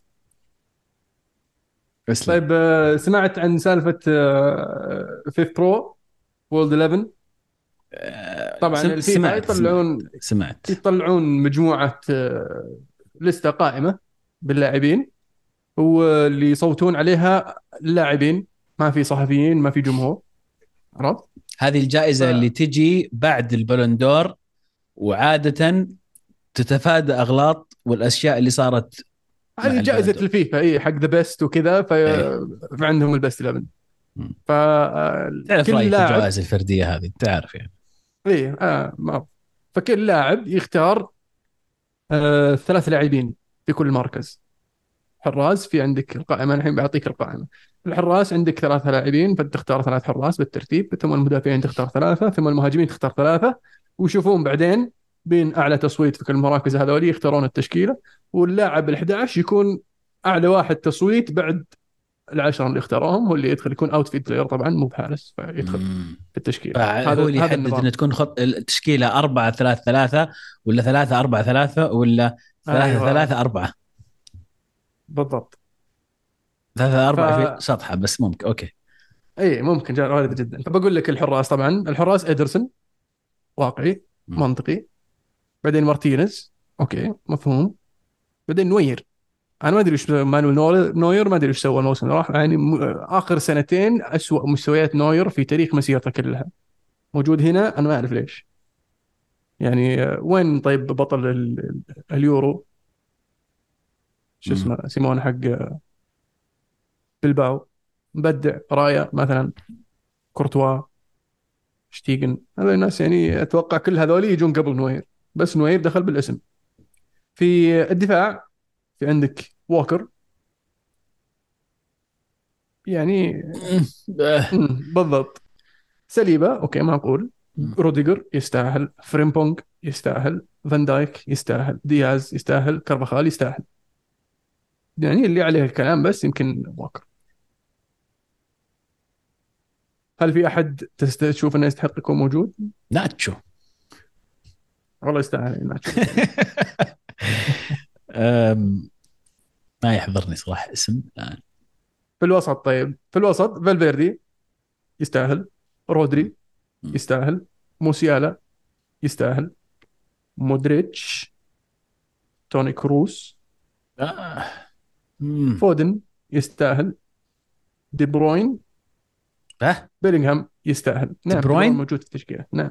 اسلم. طيب آه، سمعت عن سالفة فيف برو وولد إحدى عشر؟ آه، طبعا سم- الفيفا سمعت سمعت يطلعون سمعت. يطلعون مجموعة آه، لستة قائمة باللاعبين، واللي يصوتون عليها اللاعبين، ما في صحفيين ما في جمهور، عرفت؟ هذه الجائزة اللي تجي بعد البلندور، وعادة تتفادى أغلاط والأشياء اللي صارت مع هذه جائزة البلندور. الفيفا، اي حق ذا بيست وكذا، ف... ايه. فعندهم البيست إحدى عشر. مم. تعرف فكل رأيي في لاعب، الجوائز الفردية هذه، تعرف يعني. ايه آه ما فكل لاعب يختار آه ثلاث لاعبين في كل مركز. حراس في عندك القائمة، أنا الحين بعطيك القائمة. الحراس عندك ثلاثة لاعبين، فتختار ثلاث حراس بالترتيب، ثم المدافعين تختار ثلاثة، ثم المهاجمين تختار ثلاثة. ويشوفون بعدين بين أعلى تصويت في كل المراكز هذول يختارون التشكيلة. واللاعب ال أحد عشر يكون أعلى واحد تصويت بعد العشرة اللي اختاروهم، هو اللي يدخل، يكون اوت فيد بلاير طبعا مو بحارس، فيدخل مم. في التشكيلة. فهو هذا اللي هذا يحدد النظام. انه تكون خط التشكيله أربعة ثلاثة ثلاثة، ولا ثلاثة أربعة ثلاثة، ولا ثلاثة ايوه ثلاثة أربعة. بالضبط. ثلاثة ف أربعة شوي سطحه بس ممكن. اوكي. اي ممكن جا- وارد جدا. فبقول لك الحراس طبعا، الحراس ادرسون، واقعي، مم. منطقي. بعدين مارتينيز، اوكي مفهوم. بعدين نوير. انا ما ادري ايش مانويل نوير نوير ما ادري ايش سوى الموسم اللي راح، يعني م- اخر سنتين اسوأ مستويات نوير في تاريخ مسيرته كلها موجود هنا، انا ما اعرف ليش. يعني آه، وين طيب بطل ال- ال- اليورو، شو مم. اسمه سيمون حق بلباو، مبدع رايا مثلا، كورتوا، شتيجن، هذول الناس يعني اتوقع كل هذول يجون قبل نوير، بس نوير دخل بالاسم. في الدفاع في عندك ووكر، يعني مم. آه. مم، بالضبط. سليبة اوكي معقول. مم. روديجر يستاهل، فريمبونج يستاهل، فان دايك يستاهل، دياز يستاهل، كارفاخال يستاهل. يعني اللي عليه الكلام بس يمكن ووكر. هل في احد تست- تشوف انه يستحق يكون موجود؟ ناتشو. والله يستاهل الناتشو بالفعل. أم، ما يحضرني صراحه اسم الان. في الوسط طيب، في الوسط فالفيردي يستاهل، مم. رودري مم. يستاهل، موسيالا يستاهل، مودريتش، توني كروس، آه. مم. فودن يستاهل، دي بروين، اه. بيلينغهام يستاهل. دي نعم دي بروين بروين. موجود في التشكيلة نعم.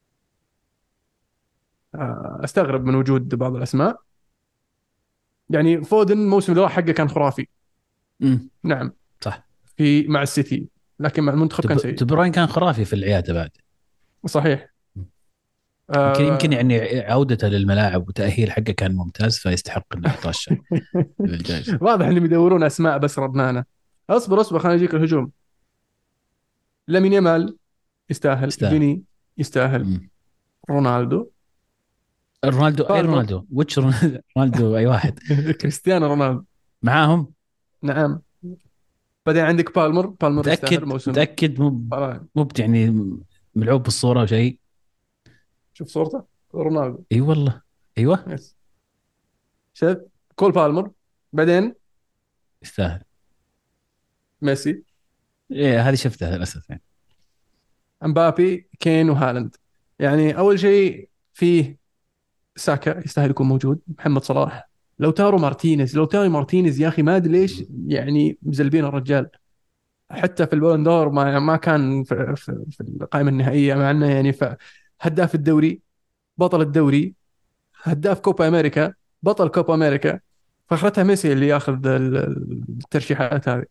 آه، استغرب من وجود بعض الاسماء. يعني فودن الموسم اللي راح حقه كان خرافي. مم. نعم. صح. في مع السيتي، لكن مع المنتخب كان دب- سيء. دي بروين كان خرافي في العياده بعد. صحيح. يمكن يمكن آه. يعني عودته للملاعب وتأهيل حقه كان ممتاز، فيستحق انه يترشح للجائزة. واضح انهم يدورون اسماء بس ردنانا. اصبر اصبر خلينا نجيك الهجوم. لامين يامال يستاهل، يستاهل. فيني يستاهل، مم. رونالدو، رونالدو اي بالمر. رونالدو وش رونالدو اي واحد كريستيانو رونالدو. معاهم. نعم. بعدين عندك بالمر، بالمر يستاهل متأكد موسم. متأكد مو طبعا. مو يعني ملعوب بالصورة او شيء. شوف صورته رونالدو. اي والله. ايوه. يس. شوف كول بالمر. بعدين يستاهل. ميسي، ايه هذه شفتها للاسف يعني. امبابي، كين، وهالاند. يعني اول شيء فيه ساكا يستاهل يكون موجود، محمد صلاح، لو تارو مارتينيز، لو تارو مارتينيز يا اخي ما ادري ليش يعني مزلبين الرجال. حتى في البالون دور ما ما كان في, في, في القائمه النهائيه، مع انه يعني ف- هداف الدوري، بطل الدوري، هداف كوبا امريكا، بطل كوبا امريكا. فاخرتها ميسي اللي ياخذ ال- الترشيحات هذه.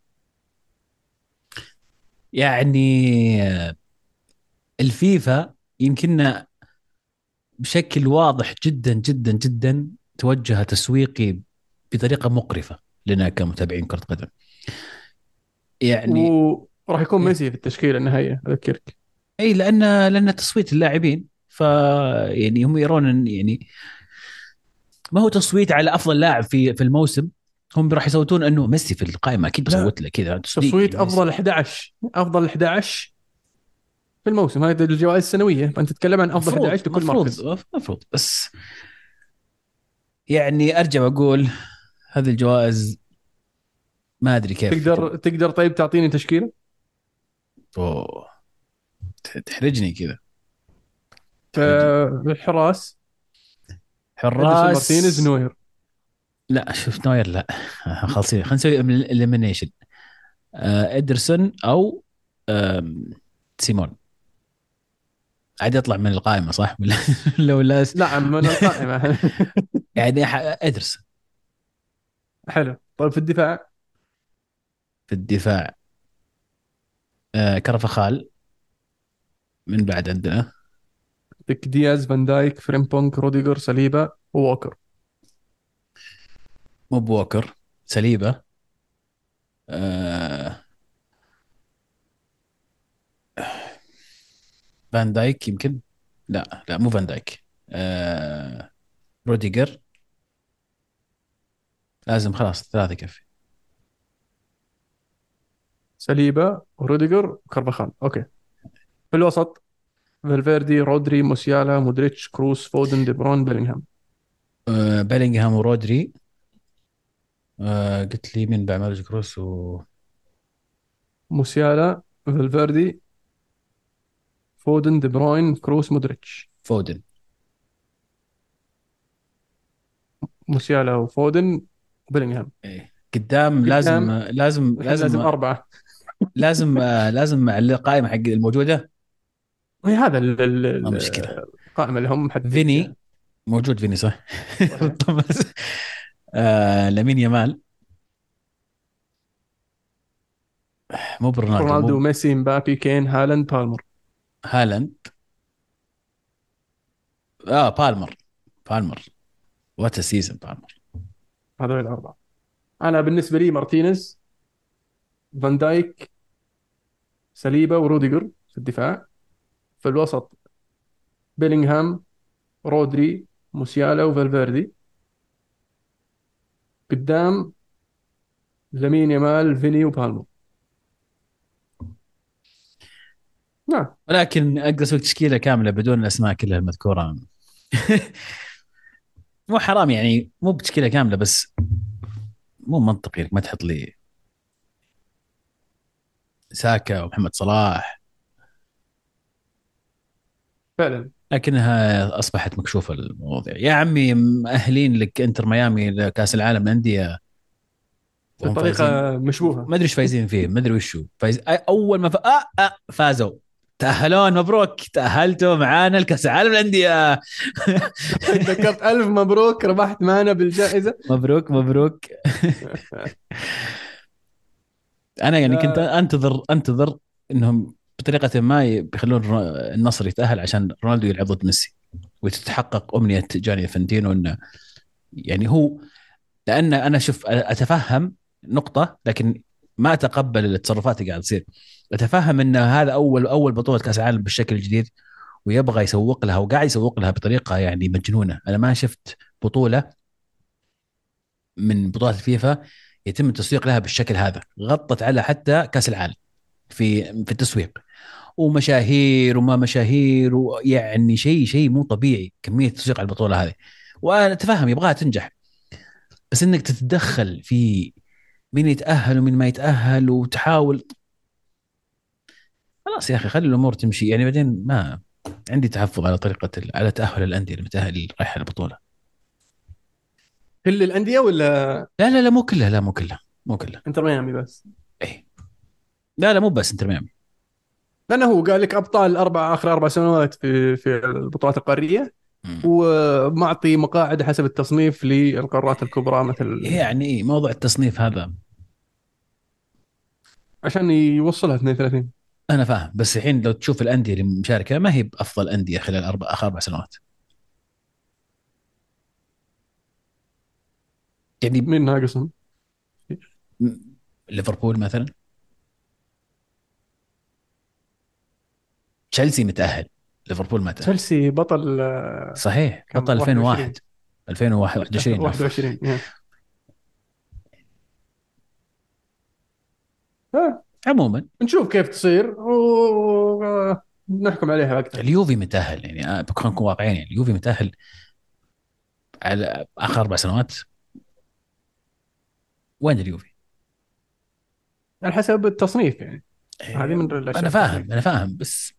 يعني آه، الفيفا يمكن بشكل واضح جدا جدا جدا توجه تسويقي بطريقة مقرفة لنا كمتابعين كرة قدم يعني. وراح يكون ميسي في التشكيله النهائيه اذكرك. اي لان لان تصويت اللاعبين، ف يعني هم يرون ان يعني ما هو تصويت على افضل لاعب في في الموسم. هم راح يصوتون انه ميسي في القائمه، اكيد لا، بصوت له كذا تصديق تصويت يعني ميسي. افضل أحد عشر، افضل أحد عشر في الموسم، هذه الجوائز السنويه، فانت تتكلم عن افضل مفروض أحد عشر لكل مركز. مفروض مفروض بس يعني ارجع واقول هذه الجوائز ما ادري كيف. تقدر تقدر طيب تعطيني تشكيله؟ أوه. تحرجني كذا. تحرجني. في الحراس ادرسون، حراس. مارتينيز، نوير. لا شوف نوير لا. خلاصين خلينا نسوي اليمينيشن. ادرسون او آم، سيمون. عاد يطلع من القائمه صح ولا ولا ولا س- لا من القائمه. يعني ح- ادرسون. حلو. طيب في الدفاع في الدفاع آه، كرفخال. من بعد عندنا عندك دياز، فان دايك، فريمبونج، روديجر، سليبا، ووكر. مو بوكر. سليبة. آه فان دايك يمكن. لا لا مو فان دايك. آه روديجر. لازم خلاص ثلاثة يكفي. سليبا وروديجر وكارفاخال. اوكي. في الوسط: فالفيردي، رودري، موسيالا، مودريتش، كروس، فودن، دي بروين، بيلينغهام. آه بيلينغهام ورودري. آه قلت لي من بعمل كروس وفودن. موسيالا، فالفيردي، فودن، دي بروين، كروس، مودريتش. موسيالا وفودن وبيلينغهام. إيه. قدام لازم قدام لازم الحين لازم لازم أربعة. لازم آه لازم مع القائمة حق الموجودة. وهي هذا ال- ال- ما ال- مشكلة. القائمة اللي هم محددين فيني فيها. موجود، فيني صح. صحيح. طب بس. آه لامين يامال. مو برونالدو مو رونالدو، ب- ميسي، مبابي، كين، هالاند، بالمر. هالاند. اه بالمر. بالمر. وات سيزون بالمر. هذول الأربعة. أنا بالنسبة لي مارتينيز، فان دايك، سليبا وروديجر في الدفاع. في الوسط: بيلينغهام، رودري، موسيالا وفالفيردي. قدام: لامين يامال، فيني وبالمر. نعم. ولكن اقدر اسوي تشكيله كامله بدون الاسماء كلها المذكوره. مو حرام يعني، مو بتشكيله كامله بس مو منطقي انك ما تحط لي ساكا ومحمد صلاح. فعلا. لكنها اصبحت مكشوفه المواضيع يا عمي. مأهلين لك انتر ميامي لكاس العالم للانديه وهم فايزين. بطريقة مشبوهة. ما ادري ايش فايزين فيه، ما ادري وشو فايز. أي- اول ما ف... آه آه فازوا. تأهلون، مبروك تأهلتوا معانا لكأس العالم للأندية. تذكرت ألف مبروك ربحت معنا بالجائزة. مبروك مبروك. انا يعني كنت لا، انتظر انتظر انهم بطريقه ما ي- بيخلون رو- النصر يتاهل عشان رونالدو يلعب ضد ميسي وتتحقق امنيه جاني فانتينو انه يعني هو. لان انا شوف اتفهم نقطه، لكن ما اتقبل التصرفات اللي قاعد تصير. اتفهم ان هذا اول اول بطوله كاس عالم بالشكل الجديد ويبغى يسوق لها وقاعد يسوق لها بطريقه يعني مجنونه. انا ما شفت بطوله من بطولات الفيفا يتم التسويق لها بالشكل هذا. غطت على حتى كاس العالم في في التسويق ومشاهير وما مشاهير، ويعني شيء شيء مو طبيعي كميه التسويق على البطوله هذه. وانا اتفهم يبغاها تنجح، بس انك تتدخل في مين يتاهل ومين ما يتاهل وتحاول. خلاص يا اخي خلي الامور تمشي يعني. بعدين ما عندي تحفظ على طريقه ال- على تاهل الانديه المتاهل رايحه البطوله. كل الأندية ولا لا لا لا مو كلها، لا مو كلها مو كلها. انتر ميامي بس؟ اي لا لا مو بس انتر ميامي. لأنه هو قال لك أبطال الأربع آخر أربع سنوات في في البطولات القارية، مم. ومعطي مقاعد حسب التصنيف للقارات الكبرى مثل، يعني إيه موضوع التصنيف هذا؟ عشان يوصلها اثنين وثلاثين. انا فاهم، بس الحين لو تشوف الانديه اللي مشاركه ما هي بافضل انديه خلال اربع اخر اربع سنوات يعني. مين ناقصهم؟ م- ليفربول مثلا. تشيلسي متاهل، ليفربول ما تاهل. تشيلسي بطل آه، صحيح كم، بطل ألفين وواحد. واحد وعشرين. ألفين وواحد وعشرين عفوا. واحد وعشرين يا. آه، عموما نشوف كيف تصير ونحكم عليها وقتها. اليوفي متاهل يعني. آه، بكون نكون واقعيين يعني اليوفي متاهل على اخر اربع سنوات. وين اليوفي؟ على حسب التصنيف يعني. هذه إيه، من الاشياء انا التصنيف. فاهم انا فاهم بس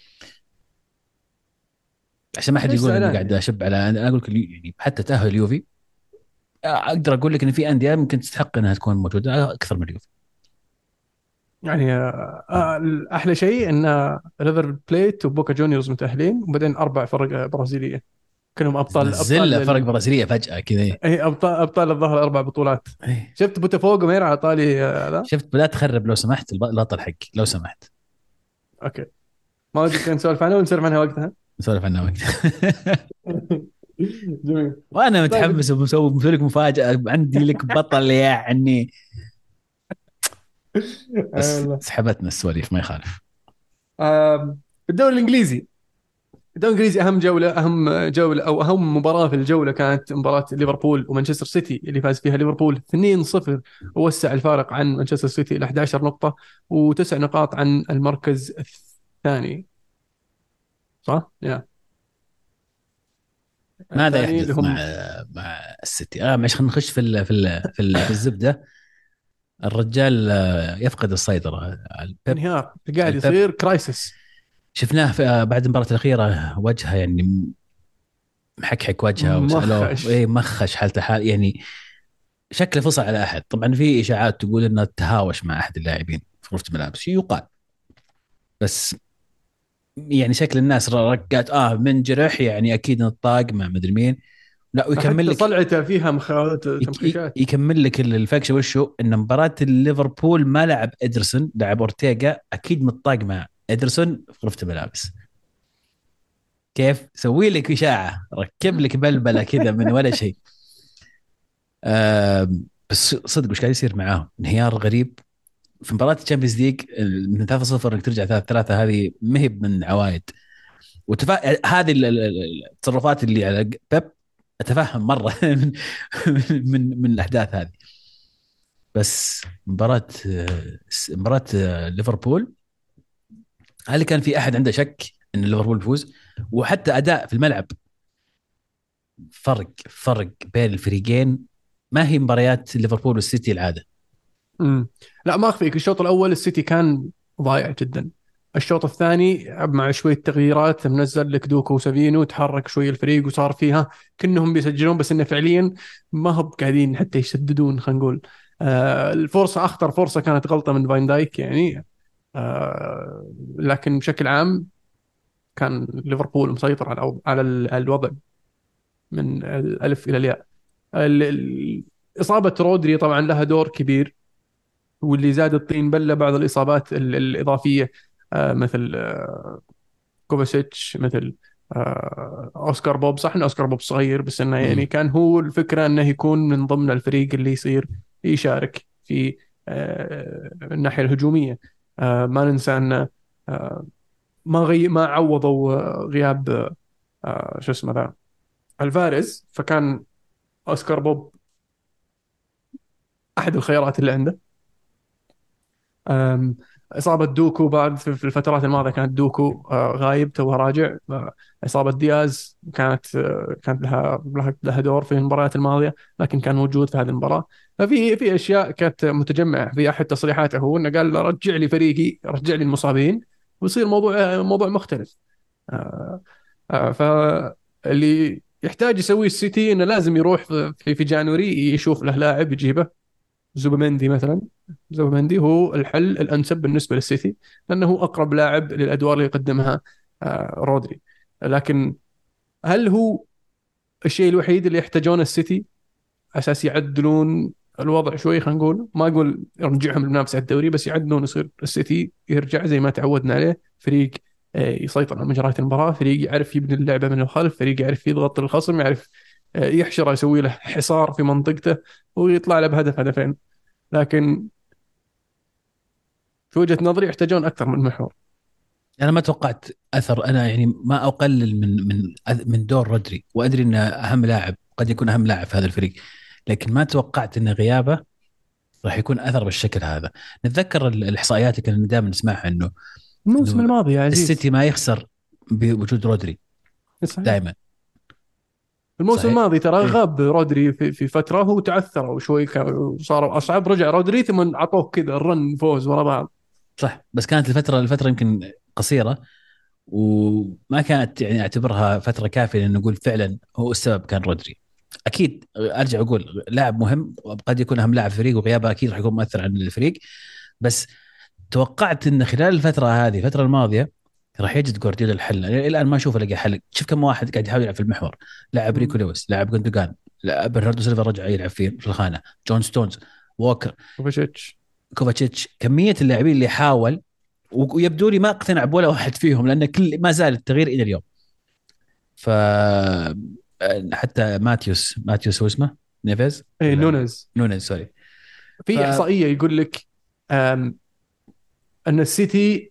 عشان ما حد ليش يقول اني زعلان قاعد يعني؟ اشب على. انا اقول لك اليو- يعني حتى تاهل اليوفي اقدر اقول لك ان في انديه ممكن تستحق انها تكون موجوده اكثر من اليوفي. يعني آه، آه، احلى شيء ان ريفر بليت وبوكا جونيورز متاهلين، وبعدين اربع فرق برازيليه كلهم ابطال نزل له ابطال فرق ال... برازيليه فجاه كذا إيه. اي ابطال ابطال الظهر اربع بطولات. إيه. شفت بوتافوغو مير على طالي آه، هذا. شفت لا تخرب لو سمحت الب- البطل حقي لو سمحت. اوكي. ما ودك نسولف عنها ونسولف عنها وقتها. نسولف عنها وقت. جميل. وانا طيب. متحمس ومسوي مسوي لك مفاجاه، عندي لك بطل يعني. بس آه، سحبتنا السواليف، ما يخالف. آم، في الدوري الانجليزي، الدوري الانجليزي اهم جوله، اهم جوله او اهم مباراه في الجوله كانت مباراه ليفربول ومانشستر سيتي اللي فاز فيها ليفربول اثنين صفر، ووسع الفارق عن مانشستر سيتي الى احد عشر نقطه، وتسع نقاط عن المركز الثاني. صح؟ يا ماذا الثاني اللي يحدث مع هم مع السيتي؟ اه مش خلينا نخش في ال في ال في, ال في الزبده. الرجال آه، يفقد السيطره. البيب انهيار، قاعد البيب يصير كرايسس. شفناه في آه، بعد المباراه الاخيره، وجهه يعني محكحك وجهه، وسالوه مخش. ايه مخش حالته حال يعني. شكله فصل على احد. طبعا في اشاعات تقول انه تهاوش مع احد اللاعبين في غرفه الملابس، شيء يقال. بس يعني شكل الناس رقات اه من جرح يعني اكيد نطاق مع مدري مين. لا، ويكمل حتى لك. صلعته فيها مخ... يك- يك- تمخيشات. يكمل لك الفكشه وشو ان مباراه ليفربول ما لعب ادرسون، لعب اورتيغا، اكيد متطاق مع ادرسون في غرفه الملابس. كيف سوي لك اشاعه، ركب لك بلبله كذا من ولا شيء. آه بس صدق وش قاعد يصير معاهم؟ انهيار غريب. في مباراه الشامبيونز ليج من ثلاثة صفر انك ترجع ثلاثة ثلاثة، هذه ما هي من عوايد. وتفا... هذه ال- ال- ال- التصرفات اللي على بيب اتفهم مره من من من الاحداث هذه. بس مباراة مباراة ليفربول، هل كان في احد عنده شك ان ليفربول بيفوز؟ وحتى اداء في الملعب، فرق فرق بين الفريقين. ما هي مباريات ليفربول والسيتي العاده. امم لا، ما اخفيك، الشوط الاول السيتي كان ضايع جدا. الشوط الثاني مع شويه تغييرات، منزل لك دوكو وسافينو، تحرك شوي الفريق وصار فيها كأنهم بيسجلون، بس انه فعليا ما هم قاعدين حتى يسددون، خلينا نقول. آه الفرصه، اخطر فرصه كانت غلطه من فاين دايك يعني. آه لكن بشكل عام كان ليفربول مسيطر على الأو- على ال- الوضع من الالف الى الياء. ال- ال- اصابه رودري طبعا لها دور كبير، واللي زاد الطين بلة بعض الإصابات ال- الإضافية. آه، مثل آه، كوفاسيتش، مثل آه، أوسكار بوب. صح إن أوسكار بوب صغير، بس إنه يعني امم كان هو الفكرة إنه يكون من ضمن الفريق اللي يصير يشارك في آه، الناحية الهجومية. آه، ما ننسى أن آه، ما غي ما عوضوا آه، غياب آه، شو اسمه ذا الفاريز، فكان أوسكار بوب أحد الخيارات اللي عنده. أم، إصابة دوكو بعد في في الفترات الماضية، كانت دوكو آه، غايب توه راجع. آه، إصابة دياز كانت آه، كانت لها لها لها دور في المباريات الماضية، لكن كان موجود في هذه المباراة. ففي في أشياء كانت متجمعة في أحد تصريحاته، هو إنه قال رجع لي فريقي، رجع لي المصابين، ويصير موضوع آه، موضوع مختلف. آه، آه، فاللي يحتاج يسويه السيتي انه لازم يروح في في جانوري يشوف له لاعب يجيبه. زوبيمندي مثلا. زوبيمندي هو الحل الانسب بالنسبه للسيتي، لانه هو اقرب لاعب للادوار اللي يقدمها آه، رودري. لكن هل هو الشيء الوحيد اللي يحتاجونه السيتي اساس يعدلون الوضع شوي؟ خلينا نقول، ما اقول يرجعهم للمنافسه على الدوري، بس يعدلون، يصير السيتي يرجع زي ما تعودنا عليه، فريق آه، يسيطر على مجريات المباراه، فريق يعرف يبني اللعبه من الخلف، فريق يعرف يضغط الخصم، يعرف آه، يحشره، يسوي له حصار في منطقته ويطلع له بهدف هدفين. لكن في وجهة نظري يحتاجون أكثر من محور. انا ما توقعت اثر. انا يعني ما اقلل من من من دور رودري، وادري انه اهم لاعب، قد يكون اهم لاعب في هذا الفريق، لكن ما توقعت ان غيابه راح يكون اثر بالشكل هذا. نتذكر ال- الاحصائيات اللي كنا دائما نسمعها انه الموسم انه الماضي يا عزيز. السيتي ما يخسر بوجود رودري صحيح. دائما. الموسم صحيح. الماضي ترى ايه غاب رودري في, في فترة، هو تعثر وشوي كان- صار أصعب، رجع رودري ثم عطوه كذا الرن فوز ورا بعض. صح. بس كانت الفتره الفتره يمكن قصيره، وما كانت يعني اعتبرها فتره كافيه لان نقول فعلا هو السبب كان رودري. اكيد ارجع اقول لاعب مهم، قد يكون اهم لاعب في الفريق، وغيابه اكيد راح يكون مؤثر على الفريق. بس توقعت ان خلال الفتره هذه الفتره الماضيه راح يجد جوارديولا الحل. الان ما اشوف لقى حل. شوف كم واحد قاعد يحاول يلعب في المحور. لاعب ريكو مم. لويس، لاعب جوندوجان، لاعب برناردو سيلفا رجع يلعب في في الخانه، جون ستونز، ووكر، كوفاشيتش. كوفاتشيتش. كميه اللاعبين اللي حاول، ويبدو لي ما اقتنع بولا واحد فيهم، لان كل ما زال التغيير الى اليوم. ف حتى ماتيوس ماتيوس هو اسمه نيفيز إيه، ولا نونز. نونيز سوري. ف في احصائيه يقول لك آم، ان السيتي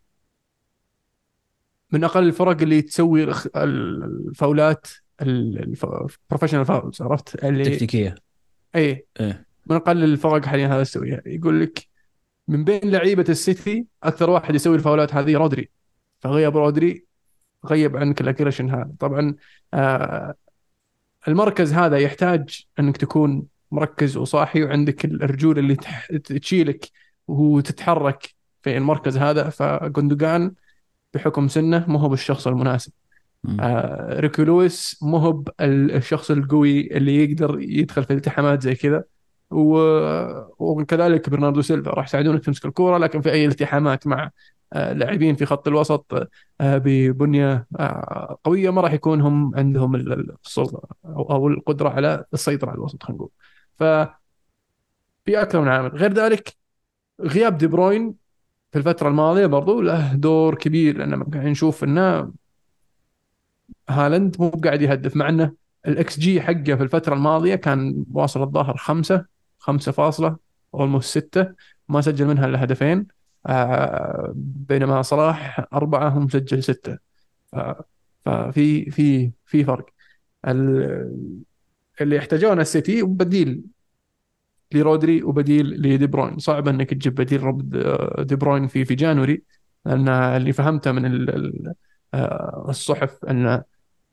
من اقل الفرق اللي تسوي الخ- الفاولات، البروفيشنال فاولز، عرفت اللي. تكتيكيه. اي، ايه. من اقل الفرق حاليا هذا يسويها. يقول لك من بين لعيبه السيتي اكثر واحد يسوي الفاولات هذه رودري. فغياب رودري غيب عنك الاجريشن هذا طبعا. آه المركز هذا يحتاج انك تكون مركز وصاحي، وعندك الرجول اللي تح... تشيلك وتتحرك في المركز هذا. فجوندوجان بحكم سنه مو هو بالشخص المناسب. مم. آه ريكي لويس مو هو ب- الشخص القوي اللي يقدر يدخل في التحامات زي كذا. و... وكذلك برناردو سيلفا راح يساعدونك تمسك الكوره، لكن في اي التحامات مع آه لاعبين في خط الوسط آه ببنيه آه قويه، ما راح يكون هم عندهم ال- ال- السلطه او أو القدره على السيطره على الوسط، خلينا نقول. ففي اكثر من عامل غير ذلك. غياب دي بروين في الفتره الماضيه برضو له دور كبير، لان قاعدين نشوف انه هالاند مو قاعد يهدف، مع انه الاكس جي حقه في الفتره الماضيه كان واصل الظاهر خمسة، خمسة فاصلة اولموست ستة، ما سجل منها الا هدفين. آه بينما صلاح أربعة ومسجل ستة. ف- ففي في في فرق. ال- اللي يحتاجونه السيتي بديل لرودري وبديل لدي بروين. صعب انك تجيب بديل روب دي بروين في في جانوري، لان اللي فهمته من ال- ال- آه، الصحف ان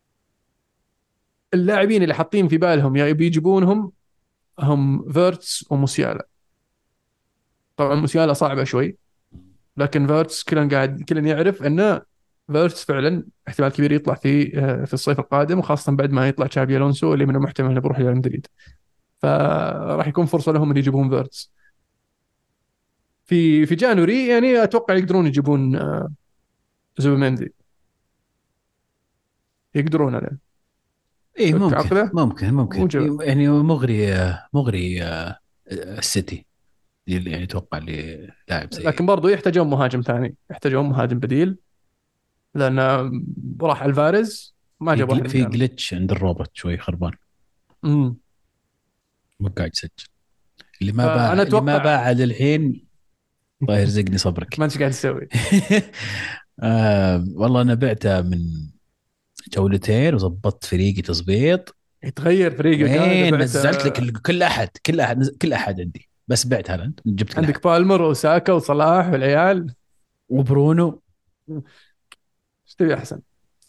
اللاعبين اللي حاطين في بالهم يا بيجيبونهم هم فيرتس وموسيالا. طبعا موسيالا صعبة شوي، لكن فيرتس كلنا قاعد كلنا يعرف انه فيرتس فعلا احتمال كبير يطلع في آه، في الصيف القادم، وخاصة بعد ما يطلع تشابي الونسو اللي من المحتمل انه بيروح ريال مدريد. فراح يكون فرصة لهم ان يجيبون فيرتس في في جانوري. يعني اتوقع يقدرون يجيبون آه، زوبيميندي، يقدرون عليه. ايه فك ممكن عقله ممكن ممكن وجو. يعني مغري مغري آه، السيتي اللي يعني اتوقع اللي لاعب لكن زي برضو يحتاجون مهاجم ثاني، يحتاجون مهاجم بديل، لان راح الفاريز ما في جاب واحد جل... في مكانه. جلتش عند الروبوت شوي خربان، امم مو قاعد يسجل. اللي ما فانا باع اللي ما اتوقع باع للحين الله يرزقني صبرك. ما انت قاعد تسوي. آه والله انا بعته من جولتين وظبطت فريقي تظبيط. يتغير فريقك هذا وين بعت. نزلت لك ال- كل احد كل احد نز- كل احد عندي، بس بعت هالاند جبت كل احد عندك بالمر وساكا وصلاح والعيال. وبرونو. ايش تبي احسن؟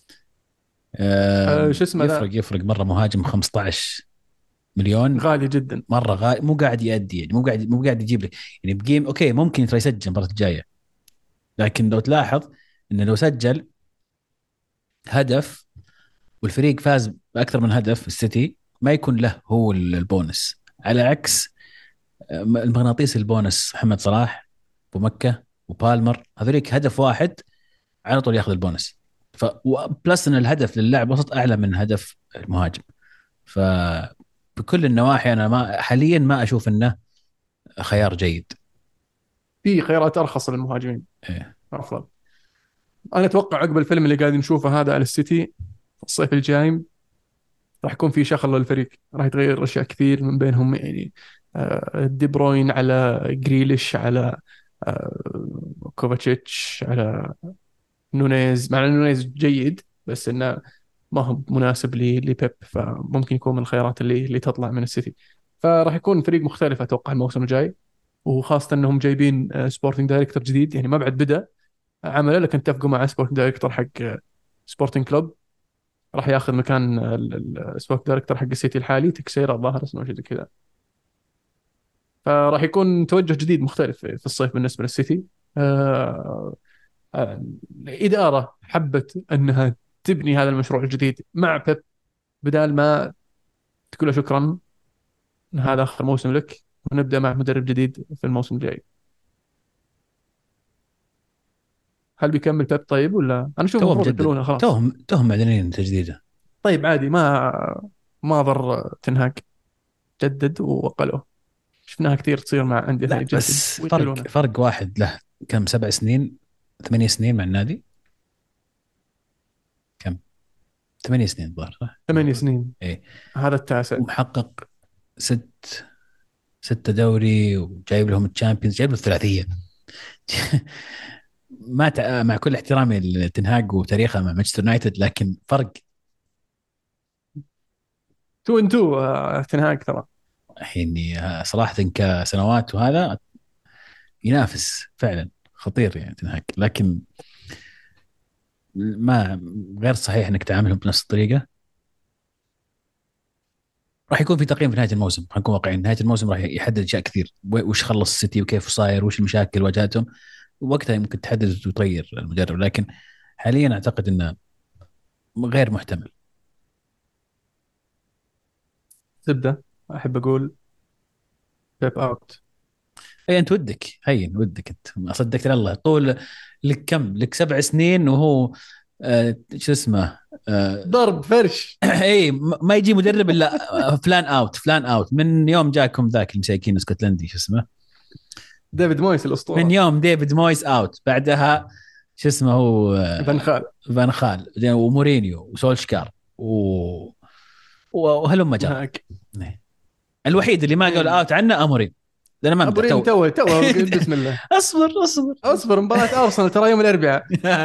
آه أه شو اسمه يفرق ذا؟ يفرق مره مهاجم خمسة عشر مليون، غالي جدا. مره غالي، مو قاعد يأدي يعني، مو قاعد مو قاعد يجيب لك يعني بجيم. اوكي ممكن ترى يسجل المباراه الجايه، لكن لو تلاحظ انه لو سجل هدف والفريق فاز باكثر من هدف السيتي ما يكون له هو البونس، على عكس آه، المغناطيس البونس محمد صلاح ومكة وبالمر هذوليك هدف واحد على طول ياخذ البونس. ف بلس ان الهدف للاعب وسط اعلى من هدف المهاجم. ف بكل النواحي انا ما حاليا ما اشوف انه خيار جيد. في خيارات ارخص للمهاجمين إيه. افضل. انا اتوقع عقب الفيلم اللي قاعد نشوفه هذا على السيتي الصيف الجاي راح يكون في شغل للفريق، راح يتغير اشياء كثير من بينهم. يعني آه، دي بروين على جريليش على آه، كوفاتشيتش على نونيز. مع ان نونيز جيد، بس انه ما هو مناسب ل- لبيب، فممكن يكون من الخيارات اللي اللي تطلع من السيتي. فراح يكون فريق مختلف اتوقع الموسم الجاي، وخاصه انهم جايبين سبورتنج دايركتور جديد. يعني ما بعد بدا عمله، لكن اتفقوا مع سبورتنج دايركتور حق سبورتنج كلوب راح ياخذ مكان السبورتنج دايركتور حق السيتي الحالي، تكسير الظاهر اسمه شيء زي كذا. فراح يكون توجه جديد مختلف في في الصيف بالنسبه للسيتي. آه، آه، الاداره حبت انها تبني هذا المشروع الجديد مع بيب، بدال ما تقول له شكرا هذا اخر موسم لك ونبدا مع مدرب جديد في الموسم الجاي. هل بيكمل بيب طيب، ولا انا اشوف توهم المفروض مجدد، يكملونها خلاص؟ توهم توهم معلنين تجديده. طيب عادي، ما ما ضر تنهاك، جدد وقلوه. شفناها كثير تصير مع انديه ثانيه، لا يجدد بس فرق ويقلونه. فرق واحد له كم سبع سنين ثمانية سنين مع النادي كم. ثمانية سنين ظهر صح؟ ثمانية سنين. ايه. هذا التاسع. ومحقق ست ستة دوري، وجايب لهم الشامبيونز، جايب له الثلاثية. ما تع... مع كل احترامي لتنهاج وتاريخه مع مانشستر يونايتد، لكن فرق. تو ان تو تنهاك ترى. الحين صراحة كسنوات وهذا ينافس فعلا، خطير يعني تنهاج، لكن ما غير صحيح انك تعاملهم بنفس الطريقة. راح يكون في تقييم في نهاية الموسم، راح نكون واقعيين، نهاية الموسم راح يحدد اشياء كثير، وش خلص السيتي وكيف صاير وش المشاكل اللي واجهتهم، وقتها ممكن تحدد وتغير المدرب، لكن حاليا اعتقد انه غير محتمل. زبده. احب اقول بيب اوت. اي انت ودك، هين ودك انت، صدقت الله طول لك كم، لك سبع سنين وهو آه شو اسمه آه ضرب فرش. اي م- ما يجي مدرب الا آه، فلان اوت فلان اوت، من يوم جاكم ذاك المساكين الاسكتلندي شو اسمه، ديفيد مويس من الاسطوره. يوم ديفيد مويس اوت، بعدها شو اسمه هو فان آه، خال. فان خال، بعدين ومورينيو وسولشكار و وهلم جرى. هاك. إيه. الوحيد اللي ما قال اثنين. اوت عنه امورين، لأن ما امدح ابوريم تو. تو تو بسم الله. اصبر اصبر. اصبر، مباراة ارسنال ترى يوم الاربعاء.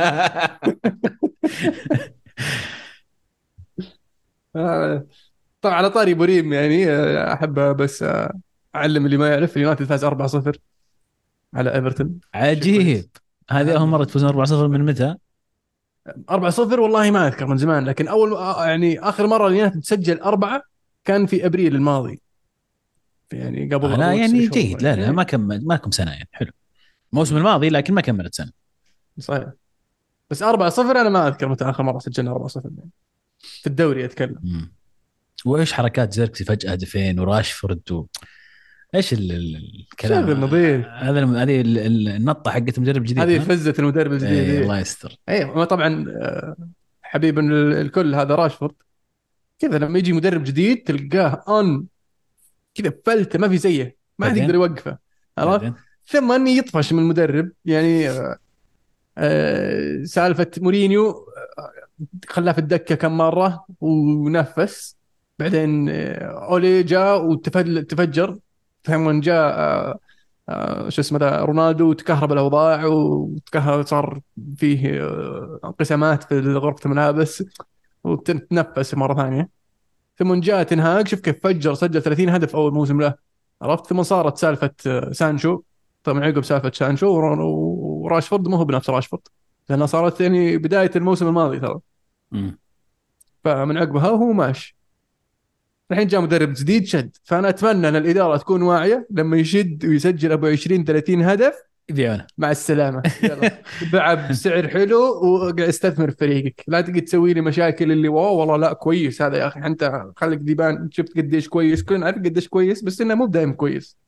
آه، طبعا على طاري بوريم يعني، آه، احب بس آه، اعلم اللي ما يعرف، اليونايتد فاز أربعة صفر على ايفرتون. شيء كويس. عجيب. هذه اول مره آه، تفوزون أربعة صفر من متى؟ أربعة صفر والله ما اذكر من زمان، لكن اول آه، يعني اخر مره اليونايتد تسجل اربعه كان في ابريل الماضي، يعني قبل آه لا اربع تسع يعني شهور جيد، لا لا ما يعني. كمل، ما لكم سنه يعني حلو، الموسم الماضي لكن ما كملت سنه. صحيح. بس أربعة صفر انا ما اذكر متى اخر مره سجلنا أربعة صفر يعني. في الدوري اتكلم. مم. وايش حركات زيركسي فجاه هدفين وراشفورد و... ايش ال... ال- الكلام شغل نظيف. هذا الم- هذه ال- ال- النطه حقت المدرب الجديد هذه ها. فزة المدرب الجديد اي إيه. الله يستر. ايه طبعا آه، حبيب ال- الكل هذا راشفورد. كذا لما يجي مدرب جديد تلقاه اون كذا فلته ما في زيه، ما حد يقدر بعدين يوقفه. عرفت؟ بعدين ثم اني يطفش من المدرب يعني. آه، آه، سالفه مورينيو آه، خلاه في الدكه كم مره ونفس. بعدين آه، اولي جاء وتفجر. ثم جاء آه، آه، شو اسمه ذا رونالدو، وتكهرب الاوضاع وتكهرب، صار فيه آه، انقسامات في غرفه الملابس وتنفس مره ثانيه. ثم جاء تنهاج، شوف كيف فجر، سجل ثلاثين هدف اول موسم له. عرفت؟ ثم صارت سالفه آه، سانشو. طبعا عقب سالفه سانشو ور- وراشفورد، ما هو بنفس راشفورد، لانها صارت يعني بدايه الموسم الماضي ترى. مم. فمن عقبها هو ماشي. الحين جاء مدرب جديد شد، فانا اتمنى ان الاداره تكون واعيه لما يشد ويسجل ابو عشرين ثلاثين هدف. يبيعونه. مع السلامه يلا. باع بسعر حلو وقاعد استثمر في فريقك، لا تقعد تسوي لي مشاكل اللي واو والله لا كويس هذا يا اخي، انت خليك ديبان شفت قديش كويس، كلنا نعرف قديش كويس بس انه مو دائما كويس.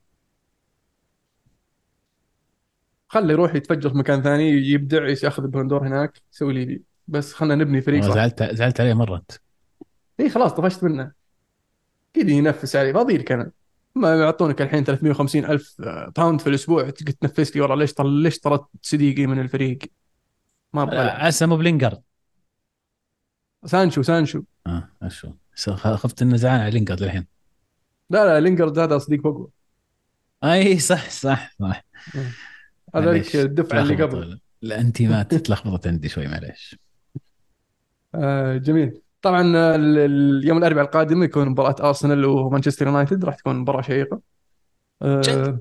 خليه يروح يتفجر في مكان ثاني يبدع، ياخذ البندور هناك يسوي لي، بس خلينا نبني فريق والله صح. زعلت زعلت عليه مره انت. اي خلاص طفشت منه. كذا ينفس علي فاضي لك انا. ما يعطونك الحين ثلاثمية وخمسين الف باوند في الاسبوع تقعد تنفس لي، والله ليش طل... ليش طردت صديقي من الفريق؟ ما ابغى العب. عسى مو بلينجارد. سانشو سانشو. اه شو خفت انه زعلان على لينجارد الحين. لا لا لينجارد هذا صديق بوجبا. اي صح صح صح. هذاك معليش الدفعه اللي تلخبط، قبل. الانتيمات تلخبطت عندي شوي معليش. آه جميل. طبعا ال- ال- يوم الاربعاء القادم يكون مباراه ارسنال ومانشستر يونايتد، راح تكون مباراه شيقه. آه جد.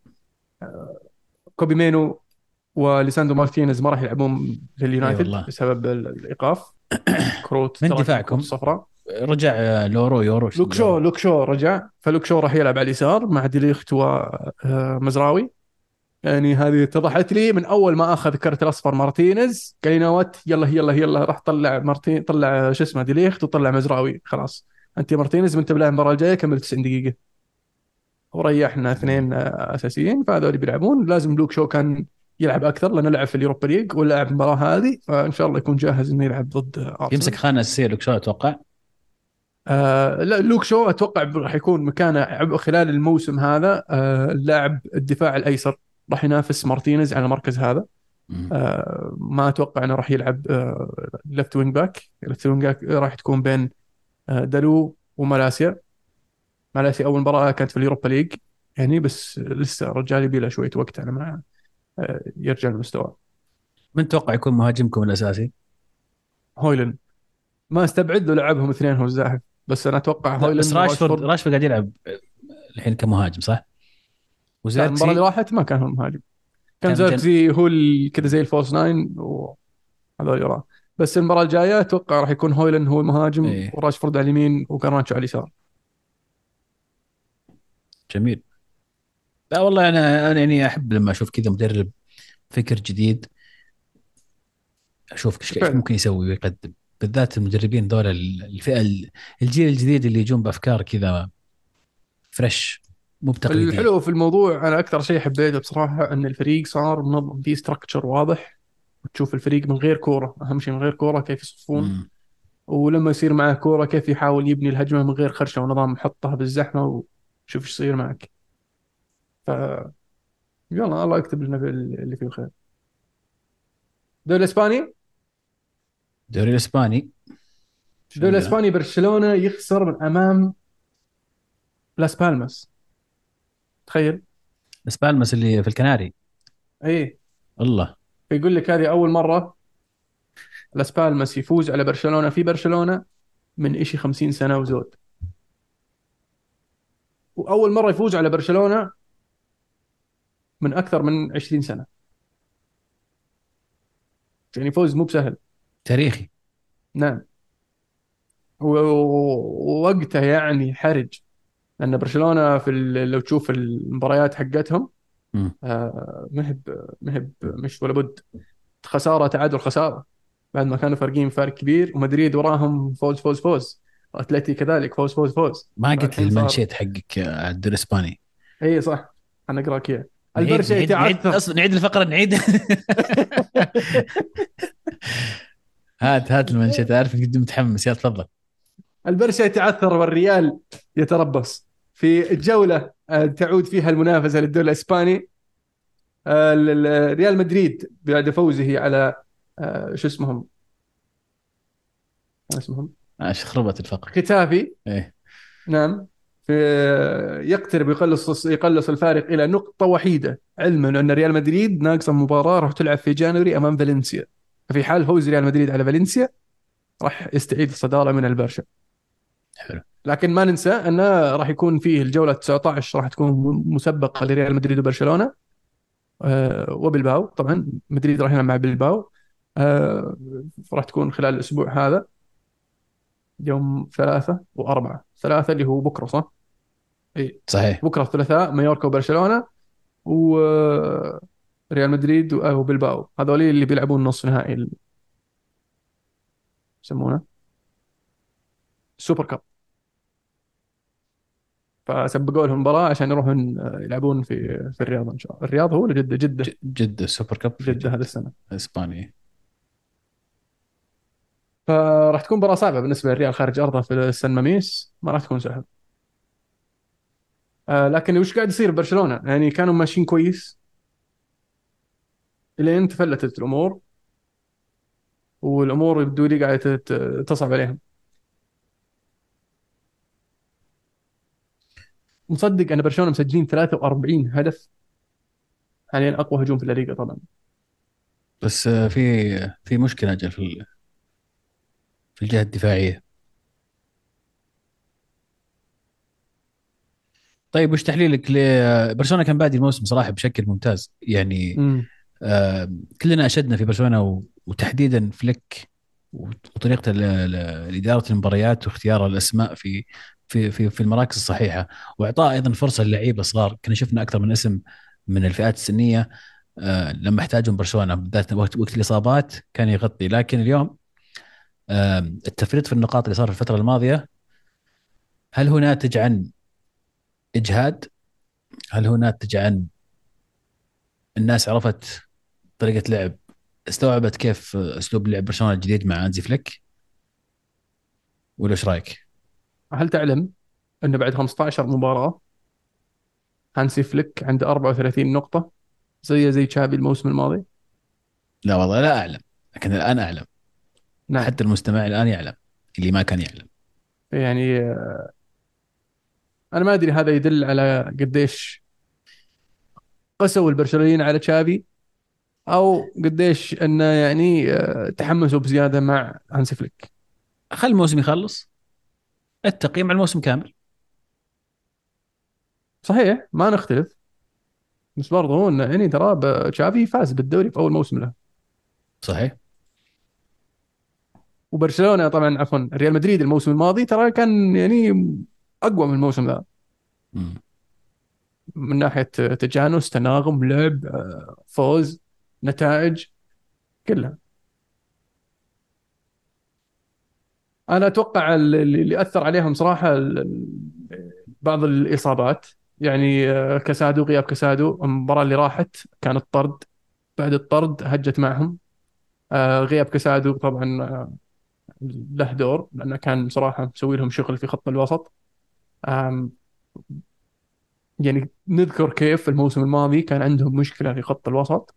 كوبي مينو وليساندرو مارتينيز ما راح يلعبون اي لليونايتد والله. بسبب ال- الايقاف. كروت من تراكم الكروت دفاعكم الصفراء. رجع آه، لورو يورو لوك شو يورو. لوك شو رجع، فلوك شو راح يلعب على اليسار مع ديليخت ومزراوي. يعني هذه اتضحت لي من اول ما اخذ كرت الاصفر مارتينيز، قال لي نوت يلا يلا يلا، راح طلع مارتين، طلع شو اسمه ديليخت وطلع مزراوي. خلاص انت يا مارتينيز وانت بلا المباراه الجايه كمل تسعين دقيقه، وريحنا اثنين آه، اساسيين، فهذول بيلعبون. لازم لوك شو كان يلعب اكثر لانه لعب في اليوروبا ليج ولعب المباراه هذه، فان شاء الله يكون جاهز انه يلعب ضد آه، يمسك ارسنال. خانه اساسيه لوك شو اتوقع. آه لا لوك شو اتوقع راح يكون مكانه عب- خلال الموسم هذا آه اللاعب الدفاع الايسر، راح ينافس مارتينيز على المركز هذا. مم. آه، ما اتوقع انه راح يلعب ليفت وينج باك. ليفت وينج باك راح تكون بين آه، دالو ومالاسيا. مالاسيا اول مباراه كانت في اليوروبا ليج يعني، بس لسه الرجال يبي له شويه وقت على ما آه، يرجع لمستواه. من توقع يكون مهاجمكم الاساسي؟ هويلن ما استبعد له لعبهم اثنين هو الزاحف، بس انا اتوقع لا بس هويلن راشفورد وراشفورد. راشفورد قاعد يلعب الحين كمهاجم صح؟ لا المباراه اللي وزيركسي راحت ما كان هو المهاجم، كان كان جن. زيركزي هو ال- كذا زي الفولس ناين وهذول وراه. بس المباراه الجايه اتوقع راح يكون هويلن هو المهاجم ايه وراشفورد على اليمين وكارناتشو على اليسار. جميل. لا والله انا انا يعني احب لما اشوف كذا مدرب فكر جديد، اشوف ايش إيش فعلا. ممكن يسوي ويقدم. بالذات المدربين دول الفئه الجيل الجديد اللي يجون بافكار كذا فريش، مو بتقليديه. الحلو في الموضوع انا اكثر شيء حبيته بصراحه ان الفريق صار منظم فيه ستراكشر واضح، وتشوف الفريق من غير كوره، اهم شيء من غير كوره كيف يصفون، امم ولما يصير معه كوره كيف يحاول يبني الهجمه من غير خرشه ونظام، يحطها بالزحمه وشوف ايش يصير معك. ف يلا الله يكتب لنا في اللي فيه الخير. الدوري الاسباني. الدوري الاسباني شو الدوري عندنا؟ الاسباني برشلونه يخسر من امام لاس بالماس. تخيل. بس بالمس اللي في الكناري. اي. الله. يقول لك هذه اول مره لاس بالماس يفوز على برشلونه في برشلونه من إشي خمسين سنه وزود، واول مره يفوز على برشلونه من اكثر من عشرين سنه. يعني فوز مو بسهل. تاريخي. نعم. و- ووقته يعني حرج، لان برشلونه في ال- لو تشوف المباريات حقتهم امم آه، مهب مهب مش ولا بد، خساره تعادل خساره، بعد ما كانوا فارقين فارق كبير، ومدريد وراهم فوز فوز فوز، واتلتي كذلك فوز فوز فوز. ما قلت لي فالحين صار. المانشيت حقك على الدوري الاسباني. اي صح. انا اقراك اياه. نعيد البرشا نعيد نعيد يتعثر. اصلا نعيد الفقره نعيد. هات هات المانشيت، عارف قد متحمس، يلا تفضل. البرشا يتعثر والريال يتربص في الجولة آه، تعود فيها المنافسة للدوري الإسباني. آه، ال- ال- ريال مدريد بعد فوزه على آه، شو اسمهم، ما اسمهم، ماشي خربت الفقره. ختافي. ايه. نعم. في يقترب يقلص يقلص الفارق إلى نقطة وحيدة، علما أن ريال مدريد ناقصة مباراة راح تلعب في جانوري أمام فالنسيا. في حال فوز ريال مدريد على فالنسيا راح يستعيد الصدارة من البرشا. حلو. لكن ما ننسى انه راح يكون فيه الجوله تسعة عشر راح تكون مسبقه لريال مدريد وبرشلونه آه، وبلباو. طبعا مدريد راح يلعب مع بلباو آه، راح تكون خلال الاسبوع هذا، يوم ثلاثة وأربعة. ثلاثة اللي هو بكرة صح؟ اي. صحيح. بكرة الثلاثاء مايوركا وبرشلونة، وريال مدريد وبلباو، هذول اللي بيلعبون نصف نهائي ال- يسمونه السوبر كاب. فسبقوا لهم مباراة عشان يروحون آه، يلعبون في في الرياض ان شاء الله. الرياض هو ولا جدة؟ جدة. ج- جده السوبر كاب في جدة هذا جده. السنة. اسبانيا. فراح تكون مباراة صعبة بالنسبة للريال خارج أرضه في سان ماميس، ما راح تكون سهل. آه لكن وش قاعد يصير ببرشلونة؟ يعني كانوا ماشيين كويس إلين تفلتت الأمور، والأمور يبدو لي قاعدة تت- تصعب عليهم. مصدق أن برشلونة مسجلين ثلاثة وأربعين هدف، حاليا أقوى هجوم في الليغا طبعا. بس آه، في في مشكله اجل في ال- في الجهه الدفاعيه. طيب وش تحليلك ل برشلونه؟ كان بادي الموسم صراحه بشكل ممتاز يعني. امم. آه، كلنا اشدنا في برشلونه و- وتحديدا فليك وطريقه ال- ال- اداره المباريات واختيار الاسماء في في في في المراكز الصحيحه، واعطاء ايضا فرصه للعيبه صغار. كنا شفنا اكثر من اسم من الفئات السنيه آه، لما احتاجهم برشلونه بالذات وقت وقت الاصابات كان يغطي. لكن اليوم آه، التفريط في النقاط اللي صار في الفتره الماضيه، هل هو ناتج عن اجهاد؟ هل هو ناتج عن الناس عرفت طريقه لعب، استوعبت كيف اسلوب لعب برشلونه الجديد مع انزي فليك؟ ولا ايش رايك؟ هل تعلم أن بعد خمسة عشر مباراة هانسي فليك عنده أربعة وثلاثين نقطة، زي زي تشافي الموسم الماضي؟ لا والله لا اعلم، لكن الان اعلم. نعم. حتى المستمع الان يعلم اللي ما كان يعلم. يعني آه، انا ما ادري هذا يدل على قديش قسوا البرشلونيين على تشافي، او قديش انه يعني آه، تحمسوا بزياده مع هانسي فليك. خل الموسم يخلص، التقييم على الموسم كامل. صحيح ما نختلف، بس برضه هو انه يعني ترى ب- تشافي فاز بالدوري في اول موسم له. صحيح. وبرشلونه طبعا، عفوا ريال مدريد الموسم الماضي ترى كان يعني اقوى من الموسم ذا، مم. من ناحيه تجانس، تناغم، لعب، آه، فوز، نتائج، كلها. انا اتوقع اللي اللي اثر عليهم صراحه ال- ال- بعض الاصابات. يعني آه، كاسادو، غياب كاسادو المباراه اللي راحت كان الطرد، بعد الطرد هجت معهم. آه، غياب كاسادو طبعا آه، له دور، لانه كان صراحه مسوي لهم شغل في خط الوسط. آم، يعني نذكر كيف الموسم الماضي كان عندهم مشكله في خط الوسط،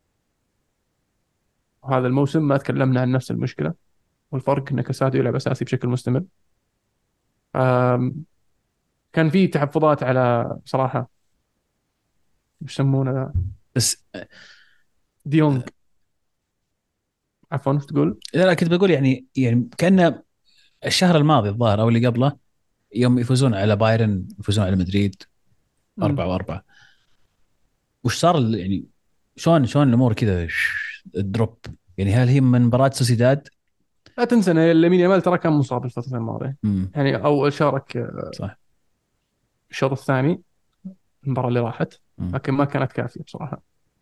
وهذا الموسم ما تكلمنا عن نفس المشكله، والفرق ان كاسادو يلعب اساسي بشكل مستمر. آم، كان في تحفظات على صراحه، ايش يسمونه، بس ديونج. عفوا ايش تقول؟ لا لا، كنت بقول يعني يعني كان الشهر الماضي الظاهر او اللي قبله، يوم يفوزون على بايرن، يفوزون على مدريد مم. أربعة وأربعة، وش صار ال- يعني شلون شلون الامور كذا ش- الدروب؟ يعني هل هي من مباراه سوسيداد؟ لا تنسى ان لامين يامال ترى كان مصاب الفتره الماضيه، امم. يعني او شارك صح. الشوط الثاني المباراه اللي راحت، مم. لكن ما كانت كافيه بصراحه.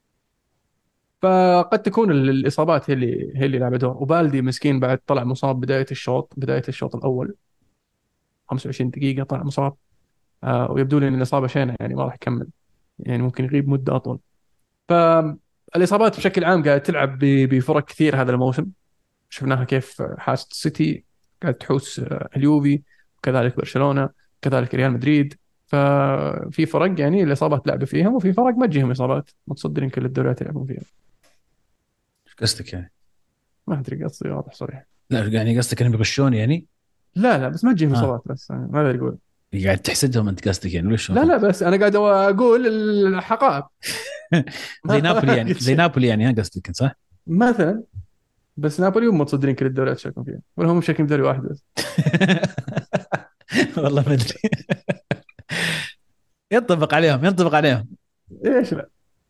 فقد تكون ال- الاصابات هي اللي هي اللي لعبت دور. وبالدي مسكين بعد طلع مصاب بدايه الشوط بدايه الشوط الاول، خمسة وعشرين دقيقه طلع مصاب. آه ويبدو لي ان الاصابه شينه، يعني ما راح يكمل، يعني ممكن يغيب مده اطول. فالاصابات بشكل عام قاعده تلعب ب- بفرق كثير هذا الموسم. شفناها كيف حاست السيتي، قاعد تحوس آه، اليوفي، وكذلك برشلونة، كذلك ريال مدريد. ففي فرق يعني الإصابات لعبة فيهم، وفي فرق ما تجيهم إصابات متصدرين كل الدوريات يلعبون فيها. ايش قصدك يعني؟ ما أدري قصدي واضح صريح. لا يعني قصدك انهم يغشون يعني؟ لا لا، بس ما تجيهم ها، إصابات، بس يعني ما أقدر أقول. قاعد تحسدهم انت قصدك يعني ولا شلون؟ لا لا، بس أنا قاعد أقول الحقائق. زي ما نابولي يعني، قلت زي شيء. نابولي يعني، ها قصدك صح؟ مثلا، بس نابولي هم متصدرين كل الدوريات شاركون فيها، ولا هم مشاركين بدوري واحد بس؟ والله ما ادري. ينطبق عليهم، ينطبق عليهم. ليش لا؟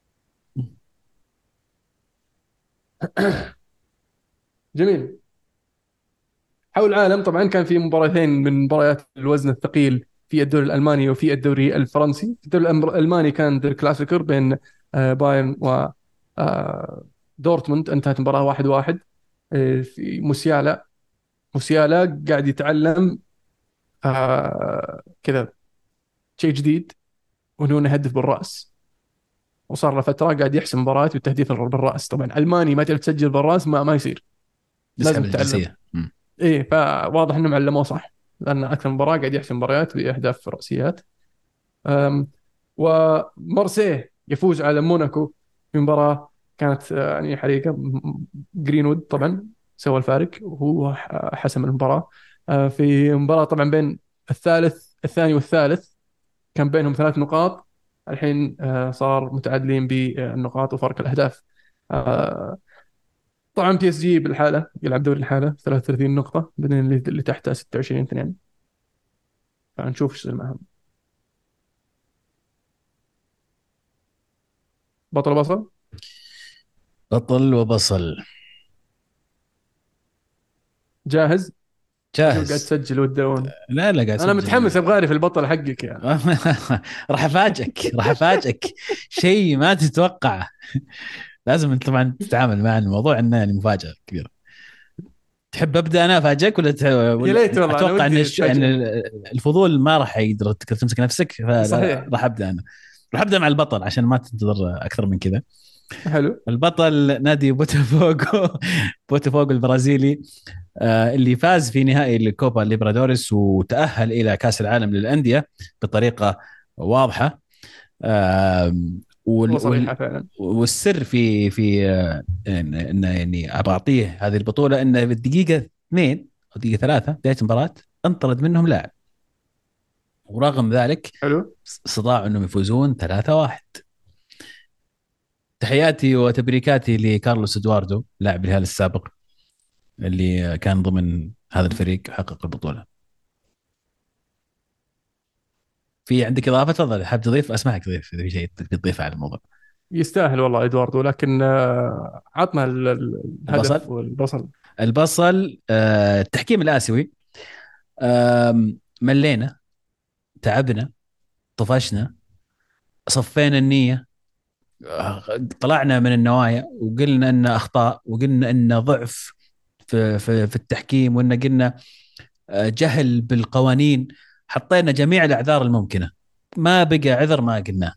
جميل. حول العالم طبعا كان في مباراتين من مباريات الوزن الثقيل في الدوري الالماني وفي الدوري الفرنسي. في الدوري الأم- الالماني كان der كلاسيكر بين آه، بايرن و آه، دورتموند، انتهت مباراه واحد واحد. آه، في موسيالا موسيالا قاعد يتعلم آه، كذا شيء جديد، وهو انه يهدف بالراس. وصار له فتره قاعد يحسم مباريات بالتهديف بالراس. طبعا الماني ما تقدر تسجل بالراس، ما, ما يصير، يسحب لازم تتعلم. الجنسيه. مم. ايه، فواضح انهم علموه صح، لان اكثر مباراه قاعد يحسم مباريات باهداف راسيات. أم، ومارسيه يفوز على موناكو في مباراه كانت آه، يعني حريقه. م- جرينوود طبعا سوى الفارق، وهو ح- حسم المباراه. آه، في مباراه طبعا بين الثالث الثاني والثالث، كان بينهم ثلاث نقاط. الحين آه، صار متعادلين بالنقاط وفرق الاهداف. آه، طبعا بي اس جي بالحاله يلعب دوري الحاله ثلاثة وثلاثين نقطه، بعدين اللي اللي تحته ستة وعشرين اثنين. فنشوف ايش يصير معهم. بطل بصل. بطل وبصل. جاهز؟ اشوف قاعد جاهز. تسجل والدون. لا لا، قاعد انا اسجل. متحمس، ابغى اعرف البطل حقك يا. راح افاجئك، راح افاجئك شيء ما تتوقعه. لازم انت طبعا تتعامل مع الموضوع انه يعني مفاجاه كبيره. تحب ابدا انا افاجئك ولا تح... يا ولا ليت والله، انا اتوقع ان ودي الش... ان تفاجئني. الفضول ما راح يقدر تقدر تمسك نفسك، صحيح. فراح ابدا انا. راح ابدا مع البطل عشان ما تنتظر اكثر من كذا. حلو. البطل نادي بوتافوغو. بوتافوغو البرازيلي، آه، اللي فاز في نهائي الكوبا ليبرادوريس وتأهل إلى كأس العالم للأندية بطريقة واضحة. آه، والله وال صريحة وال فعلا. والسر في في آه، ان إن يعني ابغى اعطيه هذه البطوله، انه بالدقيقه اثنين او دقيقه ثلاثه بدايه المباراه انطرد منهم لاعب، ورغم ذلك حلو. استطاعوا انهم يفوزون ثلاثة واحد. تحياتي وتبريكاتي لكارلوس ادواردو لاعب الهلال السابق اللي كان ضمن هذا الفريق وحقق البطوله. في عندك اضافه؟ تفضل، حاب تضيف؟ اسمعك تضيف اذا في شيء تضيفه على الموضوع. يستاهل والله ادواردو، لكن آه، عطنا ال- ال- الهدف البصل. والبصل. البصل آه، التحكيم الاسيوي. آم، ملينا، تعبنا، طفشنا، صفينا النية، طلعنا من النوايا وقلنا ان اخطاء، وقلنا ان ضعف في في في التحكيم، وان قلنا آه، جهل بالقوانين. حطينا جميع الاعذار الممكنه، ما بقى عذر ما قلناه.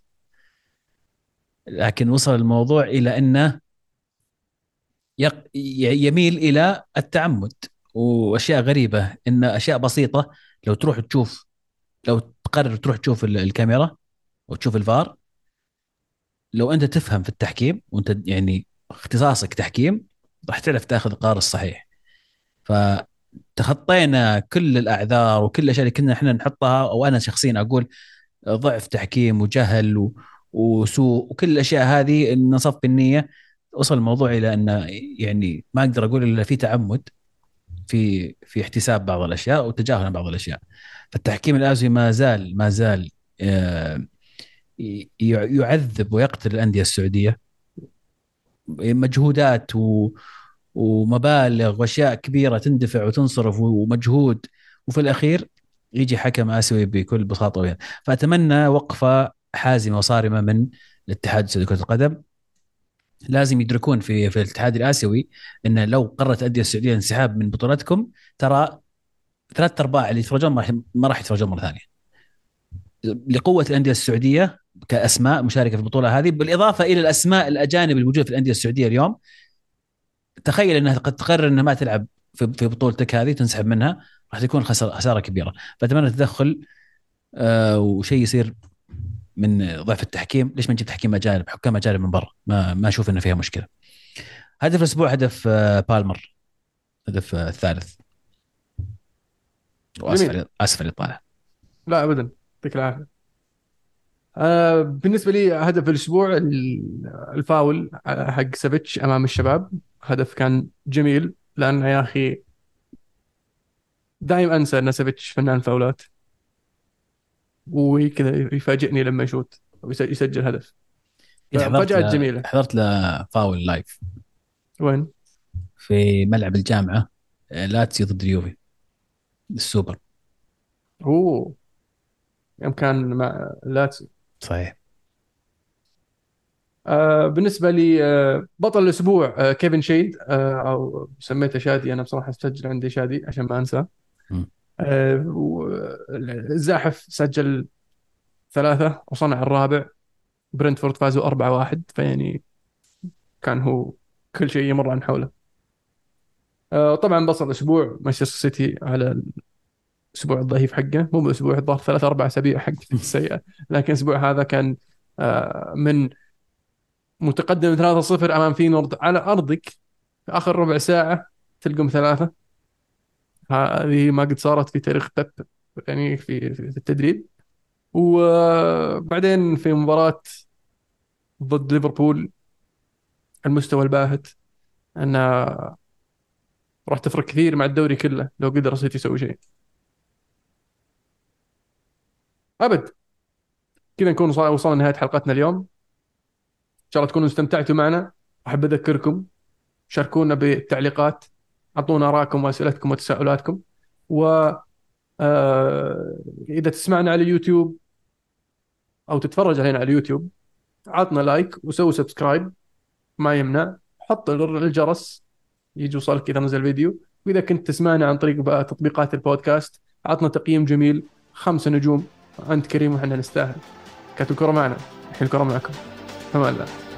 لكن وصل الموضوع الى انه يق- ي- يميل الى التعمد، واشياء غريبه، ان اشياء بسيطه لو تروح تشوف، لو تقرر تروح تشوف ال- الكاميرا وتشوف الفار، لو انت تفهم في التحكيم وانت يعني اختصاصك تحكيم، راح تعرف تاخذ القرار الصحيح. فتخطينا كل الاعذار وكل الاشياء اللي كنا احنا نحطها، او انا شخصيا اقول ضعف تحكيم وجهل و... وسوء وكل الاشياء هذه، ان نصف النيه. وصل الموضوع الى انه يعني ما اقدر اقول الا في تعمد في في احتساب بعض الاشياء وتجاهل بعض الاشياء. فالتحكيم الاسيوي ما زال ما زال آه، ي- يعذب ويقتل الانديه السعوديه. مجهودات و... ومبالغ واشياء كبيره تندفع وتنصرف ومجهود، وفي الاخير يجي حكم اسيوي بكل بساطه وين. فاتمنى وقفه حازمه وصارمه من الاتحاد السعودي لكره القدم. لازم يدركون في في الاتحاد الاسيوي ان لو قررت الانديه السعوديه الانسحاب من بطولتكم، ترى ثلاث ارباع اللي يتفرجون ما راح ما راح يتفرجون مره ثانيه، لقوه الانديه السعوديه كاسماء مشاركه في البطوله هذه، بالاضافه الى الاسماء الاجانب الموجوده في الانديه السعوديه اليوم. تخيل انها قد تقرر انها ما تلعب في في بطولتك هذه، تنسحب منها، راح تكون خسارة خسارة كبيرة. فأتمنى تدخل آه وشيء يصير من ضعف التحكيم. ليش ما نجيب تحكيم أجانب، حكام أجانب من برا؟ ما ما أشوف إنه فيها مشكلة. هدف الأسبوع هدف آه بالمر، هدف آه الثالث. وأسف جميل. على أسف على الإطالة. لا ابدا، يعطيك العافيه. آه بالنسبه لي هدف الاسبوع ال- الفاول حق سافيتش امام الشباب. هدف كان جميل، لان يا اخي دائما انسى ان سافيتش فنان فاولات، وكذا يفاجئني لما يشوت ويسجل هدف. قد حضرت فمفاجآت له جميله. حضرت له فاول لايف وين؟ في ملعب الجامعة، آه، لاتسيو ضد اليوفي السوبر. اوه، يوم كان مع لاتسيو. صحيح. آه بالنسبة لي آه بطل الأسبوع آه كيفن شيد، آه أو سميته شادي، أنا بصراحة أسجل عندي شادي عشان ما أنسى. مم. آه و- الزاحف سجل ثلاثة وصنع الرابع. برنتفورد فازوا أربعة واحد، فيعني كان هو كل شيء يمر عن حوله. آه طبعا بطل الأسبوع مانشستر سيتي على الأسبوع الضعيف حقه، مو بالأسبوع الظاهر ثلاث أربع أسابيع حق السيئة، لكن الأسبوع هذا كان آه من متقدم ثلاثة صفر أمام فينورد على أرضك في آخر ربع ساعة تلقم ثلاثة. هذه ما قد صارت في تاريخ بيب، يعني في في التدريب. وبعدين في مباراة ضد ليفربول، المستوى الباهت، انها راح تفرق كثير مع الدوري كله لو قدر السيتي يسوي شيء. ابد. كذا نكون وصل- وصلنا لنهاية حلقتنا اليوم. ان شاء الله تكونوا استمتعتوا معنا. احب اذكركم، شاركونا بالتعليقات، اعطونا ارائكم واسئلتكم وتساؤلاتكم. و آه، اذا تسمعنا على اليوتيوب او تتفرج علينا على اليوتيوب، عطنا لايك وسوي سبسكرايب، ما يمنع. حط الجرس يجي يوصلك إذا نزل فيديو. وإذا كنت تسمعنا عن طريق بقى تطبيقات البودكاست، عطنا تقييم جميل، خمسة نجوم. أنت كريم وحنا نستاهل. كانت الكرة معنا، الحين الكرة معكم. فما الله.